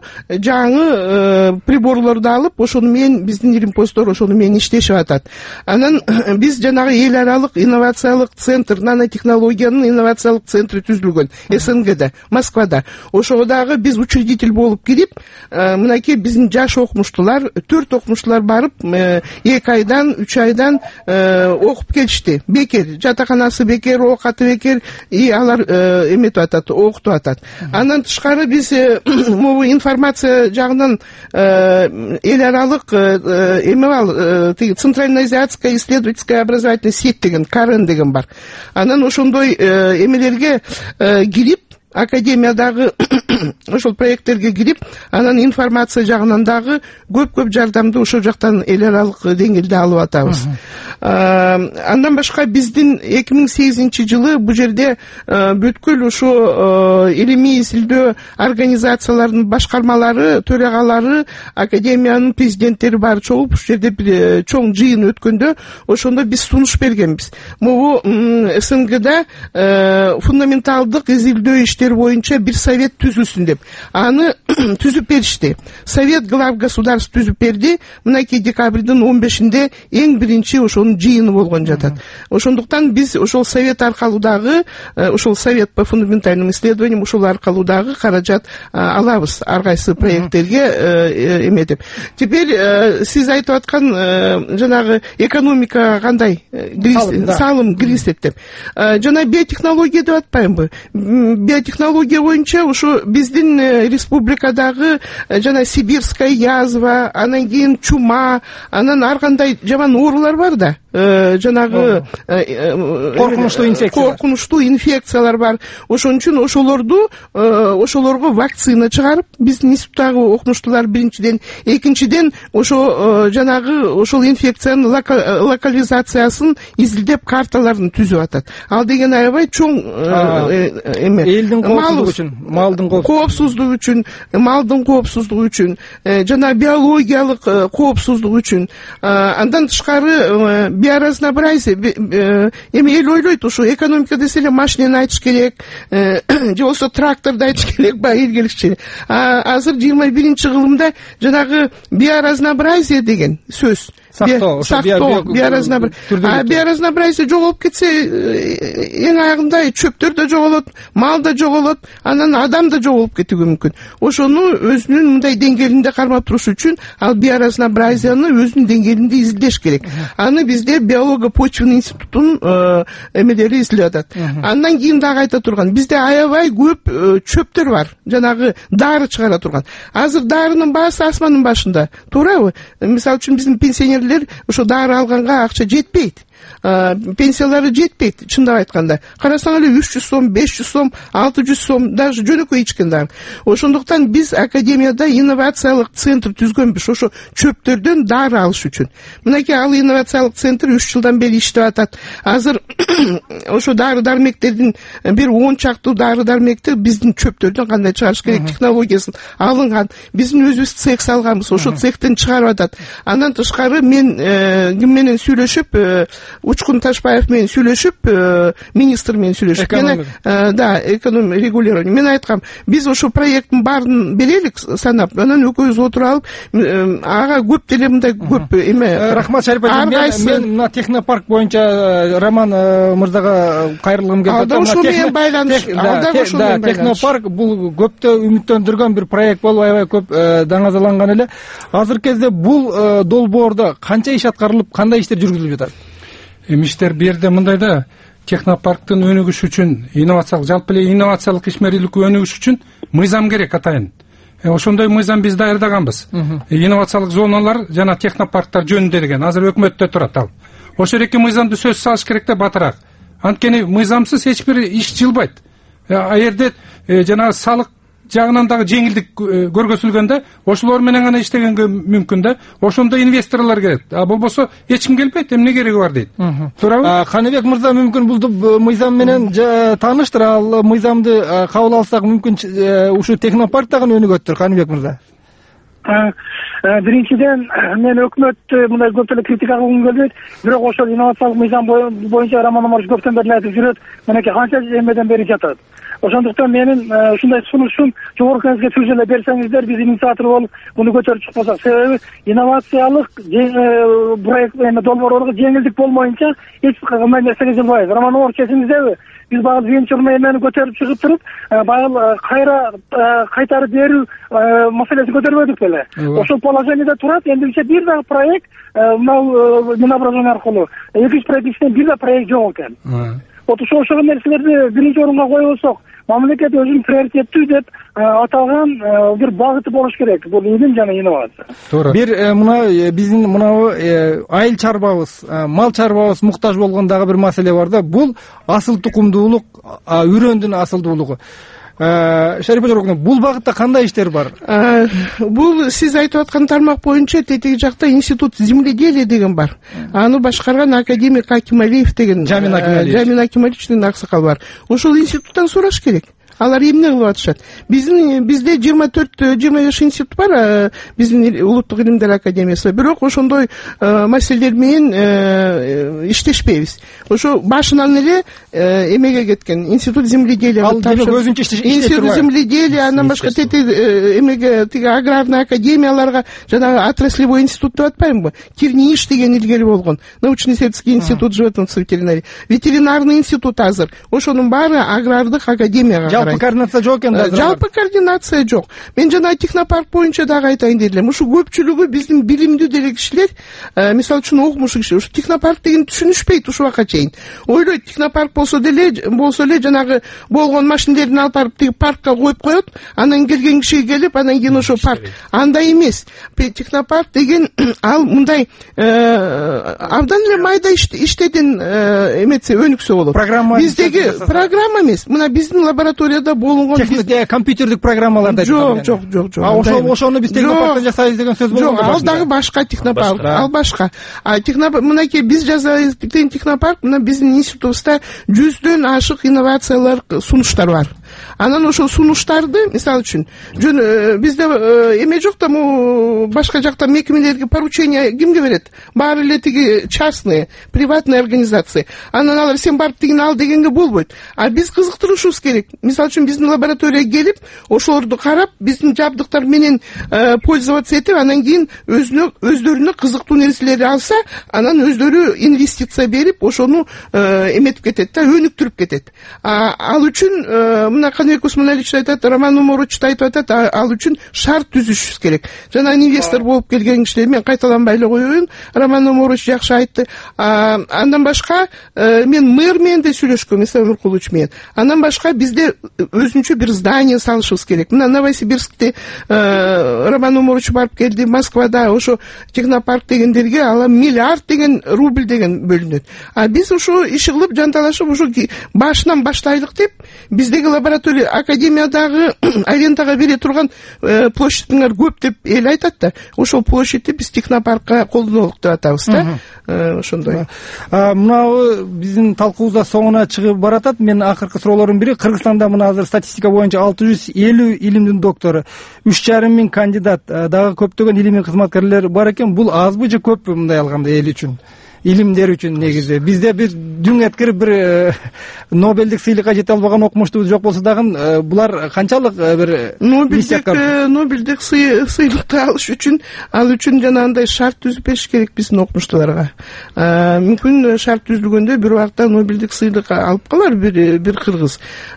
жаңы приборлорду алып, ошону менен биздин илимпоздор ошону менен иштешип атат. Анан биз жанагы эл аралык инновациялык центр, нанотехнологиянын инновациялык центри түзүлгөн СНГде, Москвада. Ошого дагы биз учредитель болуп кирип, мынакей биздин жаш окумуштуулар, төрт окумуштуулар барып, эки айдан, үч айдан окуп келишти. Бекер, жатаканасы бекер, оокаты бекер, и алар эметип атат, окутуп атат. Андан тышкары биз могу информация жагынан эл аралык эме бар, Центральноазиатская исследовательская образовательная сеть деген, КАРЕН деген бар. Анан ошондой эмелерге кирип, академиядагы ошол проекттерге кирип, анан информация жагынан дагы көп-көп жардамды ошол жактан эл аралык деңгээлде алып атабыз. Андан башка биздин эки миң сегизинчи жылы бул жерде бүткүл ошо илимий изилдөө организацияларынын башкармалары, төрагалары, академиянын президенттери баары чогулуп ушул жерде бир чоң жыйын өткөндө ошондо биз сунуш бергенбиз. Могу СНГда фундаменталдык изилдөө иштери боюнча бир совет түзүлсүн деп. Аны түзүп беришти. Совет глав государств түзүп берди. Мынакей декабрдын он бешинде эң биринчи ошонун жыйыны болгон жатат. Ошондуктан биз ошол совет аркылуу дагы, ошол совет по фундаментальным исследованиям ошол аркылуу дагы каражат алабыз ар кайсы проекттерге эметип. Теперь сиз айтып аткан жанагы экономика кандай салым киргизет деп. Жана биотехнология деп атпаймынбы? Биотехнология боюнча ошо биздин республикадагы жана сибирская язва, анан кийин чума, анан ар кандай жаман оорулар бар да. Жанагы коркунучтуу инфекциялар. Коркунучтуу инфекциялар бар. Ошон үчүн ошолорду ошолорго вакцина чыгарып, биздин институттагы окумуштуулар биринчиден, экинчиден ошо жанагы ошол инфекциянын локализациясын изилдеп карталарын түзүп атат. Ал деген аябай чоң эме. Элдин коопсуздугу үчүн, малдын коопсуздугу үчүн, малдын коопсуздугу үчүн, жана биологиялык коопсуздугу үчүн. Андан тышкары биоразнообразие, эми эл ойлойт, ушу экономика десе эле машинени айтыш керек, же болбосо тракторду айтыш керек, баягы илгеркичи. Азыр жыйырма биринчи кылымда жанагы биоразнообразие деген сөз. Сактоо, биоразнообразие. Биоразнообразие жоголуп кетсе, эң аягында чөптөр да жоголот, мал да жоголот, анан адам да жоголуп кетүүгө мүмкүн. Ошону өзүнүн мындай деңгээлинде кармап туруш үчүн ал биоразнообразияны өзүнүн деңгээлинде изилдеш керек. Аны бизде биолого-почвенный институттун эмелери изилдеп атат. Андан кийин дагы айта турган, бизде аябай көп чөптөр бар, жанагы дары чыгара турган. Азыр дарынын баасы асмандын башында, туурабы? Мисалы үчүн биздин пенсионер ошо дары алганга акча жетпейт. Пенсиялары жетпейт, чындап айтканда. Карасаң эле үч жүз сом, беш жүз сом, алты жүз сом, даже жөнөкөй ичкен дары. Ошондуктан биз академияда инновациялык центр түзгөнбүз, ошо чөптөрдөн дары алыш үчүн. Мынакей ал инновациялык центр үч жылдан бери иштеп атат. Азыр ошо дары дармектердин бир он чактуу дары дармекти биздин чөптөрдөн кандай чыгарыш керек технологиясын алынган. Биздин өзүбүз цех салганбыз, ошо цехтен чыгарып атат. Андан тышкары мен ким менен сүйлөшүп Учкун Ташбаев менен сүйлөшүп, министр менен сүйлөшүп, мен да, эконом регулирование. Мен айткам, биз ошо проекттин баарын берелик санап, анан экөөбүз отуруп алып, ага көп деле мындай көп эме. Рахмат Шарипа эже, мен мына технопарк боюнча Роман мырзага кайрылгым келип атат. Ошо менен байланыш, алда ошо менен байланыш. Технопарк бул көптө үмүттөндүргөн бир проект болуп аябай көп даңазаланган эле. Азыркы кезде бул долбоордо канча иш аткарылып, кандай иштер жүргүзүлүп жатат? Эми иштер бу жерде мындай да, технопарктын өнүгүшү үчүн, инновациялык, жалпы эле инновациялык ишмердүүлүккө өнүгүш үчүн мыйзам керек атайын. Ошондой мыйзам биз даярдаганбыз. Инновациялык зоналар жана технопарктар жөнүндө деген азыр өкмөттө турат ал. Ошол эки мыйзамды сөз салыш керек да батыраак. Анткени мыйзамсыз эч бир иш жылбайт. А жерде жанагы салык жагынан дагы жеңилдик көргөзүлгөндө ошолор менен гана иштегенге мүмкүн да. Ошондо инвесторлор келет. А болбосо эч ким келбейт, эмне кереги бар дейт. Туурабы? Каныбек мырза мүмкүн бул мыйзам менен тааныштыр. Ал мыйзамды кабыл алсак мүмкүн ушу технопарк дагы өнүгөттүр, Каныбек мырза. Биринчиден, мен өкмөттү мындай көп эле критика кылгым келбейт, бирок ошол инновациялык мыйзам боюнча Роман Омарович көптөн бери айтып жүрөт, менеки канча эмеден бери жатат. Ошондуктан менин ушундай сунушум жогорку кеңеске түз эле берсеңиздер, биз инициатор болуп муну көтөрүп чыкпасак. Себеби инновациялык проект эме долбоорлорго жеңилдик болмоюнча эч кандай нерсеге жылбайбыз. Роман Омарович эсиңизdeби? Биз багы венчурный эмени көтөрүп чыгып туруп, баягы кайра кайтарып берүү маселесин көтөрбөдүк беле. Ошол положениеде турат. Эндигиче бир дагы проект мына Минобразование аркылуу эки жүз проект ичинен бир да проект жок экен. Вот ошол ошол нерселерди биринчи орунга койбосок, мамлекет өзүнүн приоритеттүү деп аталган бир багыты болуш керек. Бул илим жана инновация. Туура. Бир мына биздин мынабы айыл чарбабыз, мал чарбабыз муктаж болгон дагы бир маселе бар да. Бул асыл тукумдуулук, үрөндүн асылдуулугу. Шарипа Жороковна, бул багытта кандай иштер бар? Бул сиз айтып аткан тармак боюнча тетиги жакта институт земледелия деген бар. Аны башкарган академик Акималиев деген Жамин Акималиевичтин аксакал бар. Ошол институттан сураш керек. Алар эмне кылып атышат? Биздин бизде жыйырма төрт жыйырма беш институт бар, биздин улуттук илимдер академиясы. Бирок ошондой маселелер менен иштешпейбиз. Ошо башынан эле эмеге кеткен институт земледелия. Ал демек өзүнчө иштешет. Институт земледелия, андан башка тети эмеге тиги аграрный академияларга, жанагы отраслевой институт деп атпаймынбы? Кирниш деген илгери болгон. Научно-исследовательский институт животноводства ветеринарии. Ветеринарный институт азыр. Ошонун баары агрардык академияга. Жалпы координация жок экен да. Жалпы координация жок. Мен жана технопарк боюнча дагы айтайын дедим. Ушу көпчүлүгү биздин билимдүү деле кишилер, мисалы үчүн окумуш киши, ушу технопарк деген түшүнүшпөйт ушуга чейин. Ойлойт, технопарк болсо деле, болсо эле жанагы болгон машинелерин алып барып тиги паркка коюп коет, анан келген киши келип, анан кийин ошо парк. Андай эмес. Технопарк деген ал мындай абдан эле майда иштеден эметсе өнүксө болот. Программа биздеги программа эмес. Мына биздин лаборатория болгон компьютердик программаларда жок, жок, жок, жок. А ошо ошону биз технопарктан жасайбыз деген сөз болгон. Жок, ал дагы башка технопарк, ал башка. А технопарк мынакей биз жасайбыз деген технопарк, мына биздин институтубузда жүздөн ашык инновациялар, сунуштар бар. Анан ошол сунуштарды, мисалы үчүн, жөн бизде эме жок да, му башка жакта мекемелерге поручение кимге берет? Баары эле тиги частный, приватный организация. Анан алар сен барып тигин ал дегенге болбойт. А биз кызыктырышыбыз керек. Мисалы үчүн биздин лабораторияга келип, ошолорду карап, биздин жабдыктар менен пользоваться этип, анан кийин өзүнө өздөрүнө кызыктуу нерселерди алса, анан өздөрү инвестиция берип, ошону эметип кетет да, өнүктүрүп кетет. Ал үчүн мына Каныбек Усманалиевич айтат, Роман Омарович айтып атат, ал үчүн шарт түзүшүбүз керек. Жана инвестор болуп келген кишилер, мен кайталанбай эле коеюн, Роман Омарович жакшы айтты. Андан башка мен мэр менен да сүйлөшкөм, Ислам Нуркулович менен. Андан башка бизде өзүнчө бир здание салышыбыз керек. Мына Новосибирскте Роман Омарович барып келди, Москвада ошо технопарк дегендерге ала миллиард деген рубль деген бөлүнөт. А биз ошо иш кылып, жанталашып, ошо башынан баштайлык деп, биздеги лаборатория академиядагы арендага бере турган площадьтыңар көп деп эл айтат да. Ошол площадьти биз технопаркка колдонолук деп атабыз да. Ошондой. Мына биздин талкуубузда соңуна чыгып баратат. Мен акыркы суроолордун бири, Кыргызстанда мына азыр статистика боюнча алты жүз элүү илимдин доктору, үч жарым миң кандидат, дагы көптөгөн илимий кызматкерлер бар экен. Бул азбы же көппү мындай алганда эл үчүн? илимдер үчүн негизи бизде бир дүң эткирип бир Нобелдик сыйлыкка жете албаган окумуштуубуз жок болсо дагы булар канчалык бир Нобелдик Нобелдик сыйлыкты алыш үчүн ал үчүн жанагындай шарт түзбеш керек биздин окумуштууларга. Мүмкүн шарт түзүлгөндө бир убакта Нобелдик сыйлыкка алып калар бир бир кыргыз.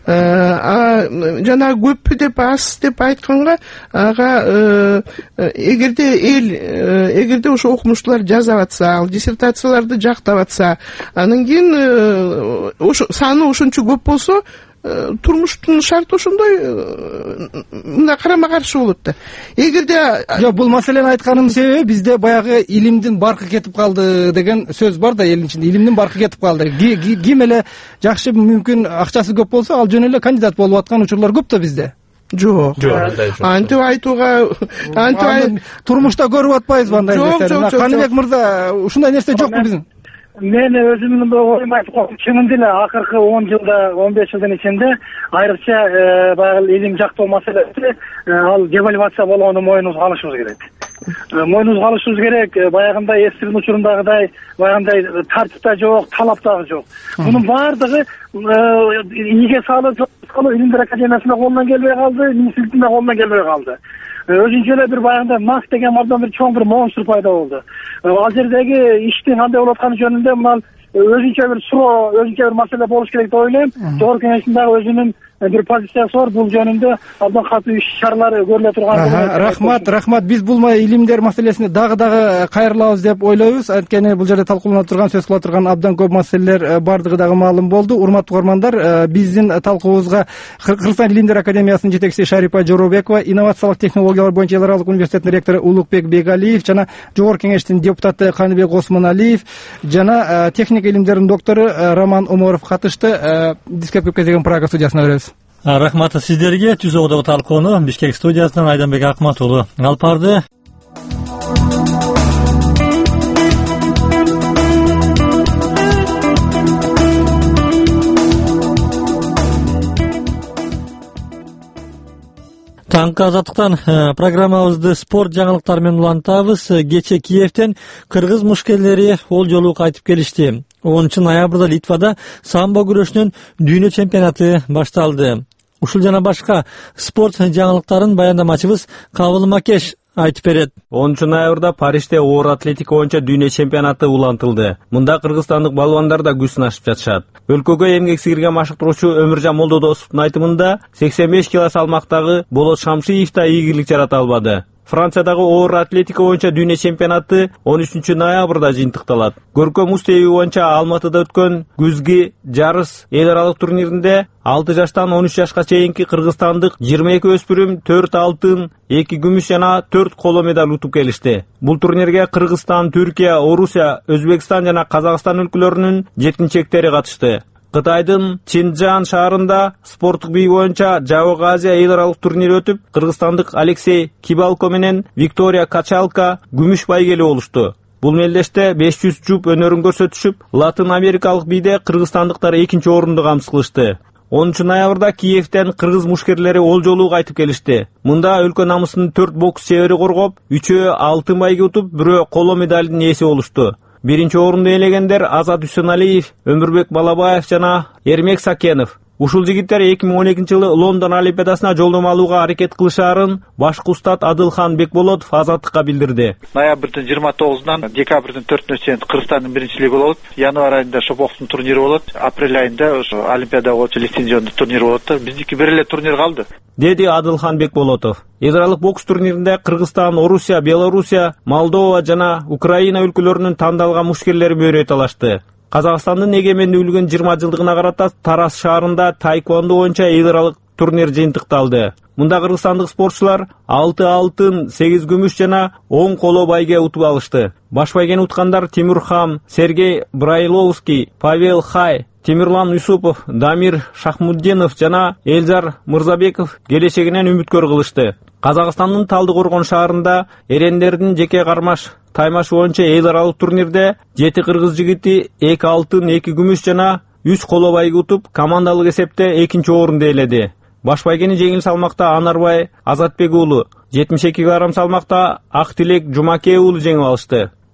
А жана көппү деп аз деп айтканга ага эгерде эл эгерде ошо окумуштуулар жазап атса, ал диссертацияларды жактап атса, анан кийин ошо саны ошончо көп болсо турмуштун шарты ошондой мына карама каршы болот да. Эгерде жок, бул маселени айтканымдын себеби бизде баягы илимдин баркы кетип калды деген сөз бар да, элдин ичинде илимдин баркы кетип калды. Ким эле жакшы мүмкүн акчасы көп болсо, ал жөн эле кандидат болуп аткан учурлар көп да бизде. Жок. Антип айтууга, антип турмушта көрүп атпайбызбы андай нерсени? Каныбек мырза, ушундай нерсе жокпу биздин? Мен өзүмдүн оюм айтып коем, чынында эле акыркы он жылда, он беш жылдын ичинде айрыкча баягы илим жактоо маселеси ал девальвация болгонун мойнубузга алышыбыз керек. Мойнубузга алышыбыз керек. Баягындай эстирдин учурундагыдай баягындай тартип да жок, талап дагы жок. Мунун баардыгы ийге салып, илимдер академиясында колунан келбей калды, министрликтин да колунан келбей калды. Өзүнчө эле бир баягындай МАК деген мардан бир чоң бир монстр пайда болду. Ал жердеги иштин кандай болуп атканы жөнүндө мына өзүнчө бир суроо, өзүнчө бир маселе болуш керек деп ойлойм. Жогорку кеңештин дагы өзүнүн бир позициясы бар, бул жөнүндө абдан катуу иш чаралар көрүлө турган. Рахмат, рахмат. Биз бул илимдер маселесине дагы дагы кайрылабыз деп ойлойбуз. Анткени бул жерде талкууланып турган, сөз кыла турган абдан көп маселелер бардыгы дагы маалым болду. Урматтуу угармандар, биздин талкуубузга Кыргызстан илимдер академиясынын жетекчиси Шарипа Жоробекова, инновациялык технологиялар боюнча эл аралык университетинин ректору Улукбек Бегалиев жана Жогорку кеңештин депутаты Каныбек Осмоналиев жана техника илимдеринин доктору Роман Уморов катышты. Дискеп көп кезеген Прага студиясына беребиз. Рахмат сиздерге. Түзөгүдөгү талкууну Бишкек студиясынан Айданбек Акмат уулу алып барды. Таңкы азаттыктан программабызды спорт жаңылыктары менен улантабыз. Кече Киевден кыргыз мушкерлери ол жолу кайтып келишти. онунчу ноябрда Литвада самбо күрөшүнүн дүйнө чемпионаты башталды. Ушул жана башка спорт жаңылыктарын баяндамачыбыз Кабыл Макеш айтып берет. онунчу ноябрда Парижде оор атлетика боюнча дүйнө чемпионаты улантылды. Мында кыргызстандык балуандар да күч сынашып жатышат. Өлкөгө эмгек сиңирген машыктыруучу Өмүржан Молдодосовдун айтымында сексен беш кило салмактагы Болот Шамшиев да ийгилик жарата албады. Франциядагы оор атлетика боюнча дүйнө чемпионаты он үчүнчү ноябрда жыйынтыкталат. Көркөм уз теби боюнча Алматыда өткөн күзгү жарыс эл аралык турниринде алты жаштан он үч жашка чейинки кыргызстандык жыйырма эки өспүрүм төрт алтын, эки күмүш жана төрт коло медаль утуп келишти. Бул турнирге Кыргызстан, Түркия, Орусия, Өзбекстан жана Казакстан өлкөлөрүнүн жеткинчектери катышты. Кытайдын Чинджан шаарында спорттук бий боюнча Жабык Азия эл аралык турнири өтүп, кыргызстандык Алексей Кибалко менен Виктория Качалка күмүш байгели болушту. Бул мелдеште беш жүз жуп өнөрүн көрсөтүшүп, Латын Америкалык бийде кыргызстандыктар экинчи орунду камсыз кылышты. онунчу ноябрда Киевден кыргыз мушкерлери ол жолу кайтып келишти. Мында өлкө намысын төрт бокс чебери коргоп, үчөө алтын байге утуп, бирөө коло медалдын ээси болушту. Биринчи орунду ээлегендер Азат Үсөналиев, Өмүрбек Балабаев жана Эрмек Сакенов. Ушул жигиттер эки миң он экинчи жылы Лондон Олимпиадасына жолдомо алууга аракет кылышаарын башкы устат Адылхан Бекболотов Азаттыкка билдирди. Ноябрдын жыйырма тогузунан декабрдын төртүнө чейин Кыргызстандын биринчилиги болот. Январь айында шопоктун турнири болот. Апрель айында ошо Олимпиада боюнча лицензиондуу турнир болот. Биздики бир эле турнир калды, деди Адылхан Бекболотов. Эл аралык бокс турниринде Кыргызстан, Орусия, Белоруссия, Молдова жана Украина өлкөлөрүнүн тандалган мушкерлери мөөрөй талашты. Казакстандын эгемендүүлүгүнүн жыйырма жылдыгына карата Тарас шаарында тайквондо боюнча эл аралык турнир жыйынтыкталды. Мында кыргызстандык спортчулар алты алтын, сегиз күмүш жана он коло байге утуп алышты. Баш байгени уткандар Тимурхам, Сергей Брайловский, Павел Хай, Тимирлан Юсупов, Дамир Шахмуддинов жана Элзар Мырзабеков келечегинен үмүткөр кылышты. Казакстандын Талдыкоргон шаарында эрендердин жеке кармаш таймаш боюнча эл аралык турнирде жети кыргыз жигити эки алтын, эки күмүш жана үч коло байге утуп, командалык эсепте экинчи орунду ээледи. Баш байгени жеңил салмакта Анарбай Азатбек уулу, жетимиш эки килограмм салмакта Актилек Жумакей уулу жеңип алышты.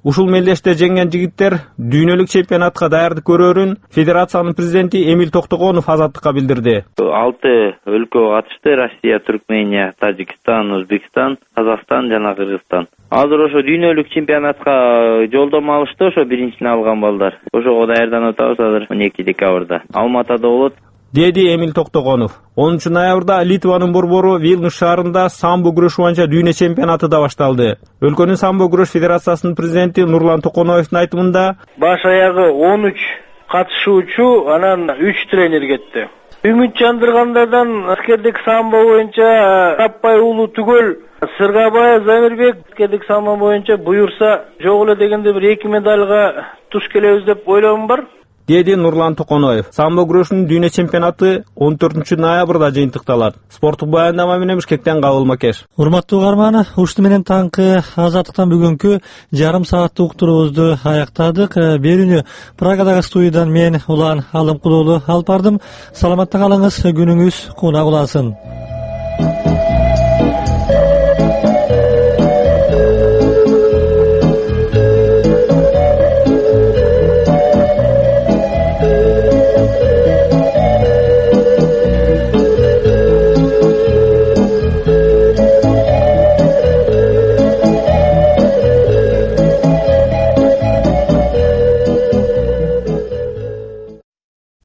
Ушул мелдеште жеңген жигиттер дүйнөлүк чемпионатка даярдык көрөөрүн федерациянын президенти Эмиль Токтогонов Азаттыкка билдирди. Алты өлкө катышты: Россия, Түркмения, Тажикстан, Өзбекстан, Казакстан жана Кыргызстан. Азыр ошо дүйнөлүк чемпионатка жолдомо алышты, ошо биринчини алган балдар. Ошого даярданып атабыз азыр он эки декабрда. Алматыда болот, деди Эмиль Токтогонов. онунчу ноябрда Литванын борбору Вилнюс шаарында самбо күрөш боюнча дүйнө чемпионаты да башталды. Өлкөнүн самбо күрөш федерациясынын президенти Нурлан Токоноевдун айтымында, баш аягы он үч катышуучу, анан үч тренер кетти. Үмүт жандыргандардан аскердик самбо боюнча Таппай уулу түгөл Сыргабай Замирбек аскердик самбо боюнча буюрса жок эле дегенде бир эки медалга туш келебиз деп ойлогум бар. Деди Нурлан Токоноев. Самбо күрөшүнүн дүйнө чемпионаты он төртүнчү ноябрда жыйынтыкталат. Спорттук баяндама менен Бишкектен Кабыл Макеш. Урматтуу угарман, ушуну менен таңкы Азаттыктан бүгүнкү жарым сааттык уктуруубузду аяктадык. Берүүнү Прагадагы студиядан мен Улан Алымкулуулу алып бардым. Саламатта калыңыз, күнүңүз кунак улансын.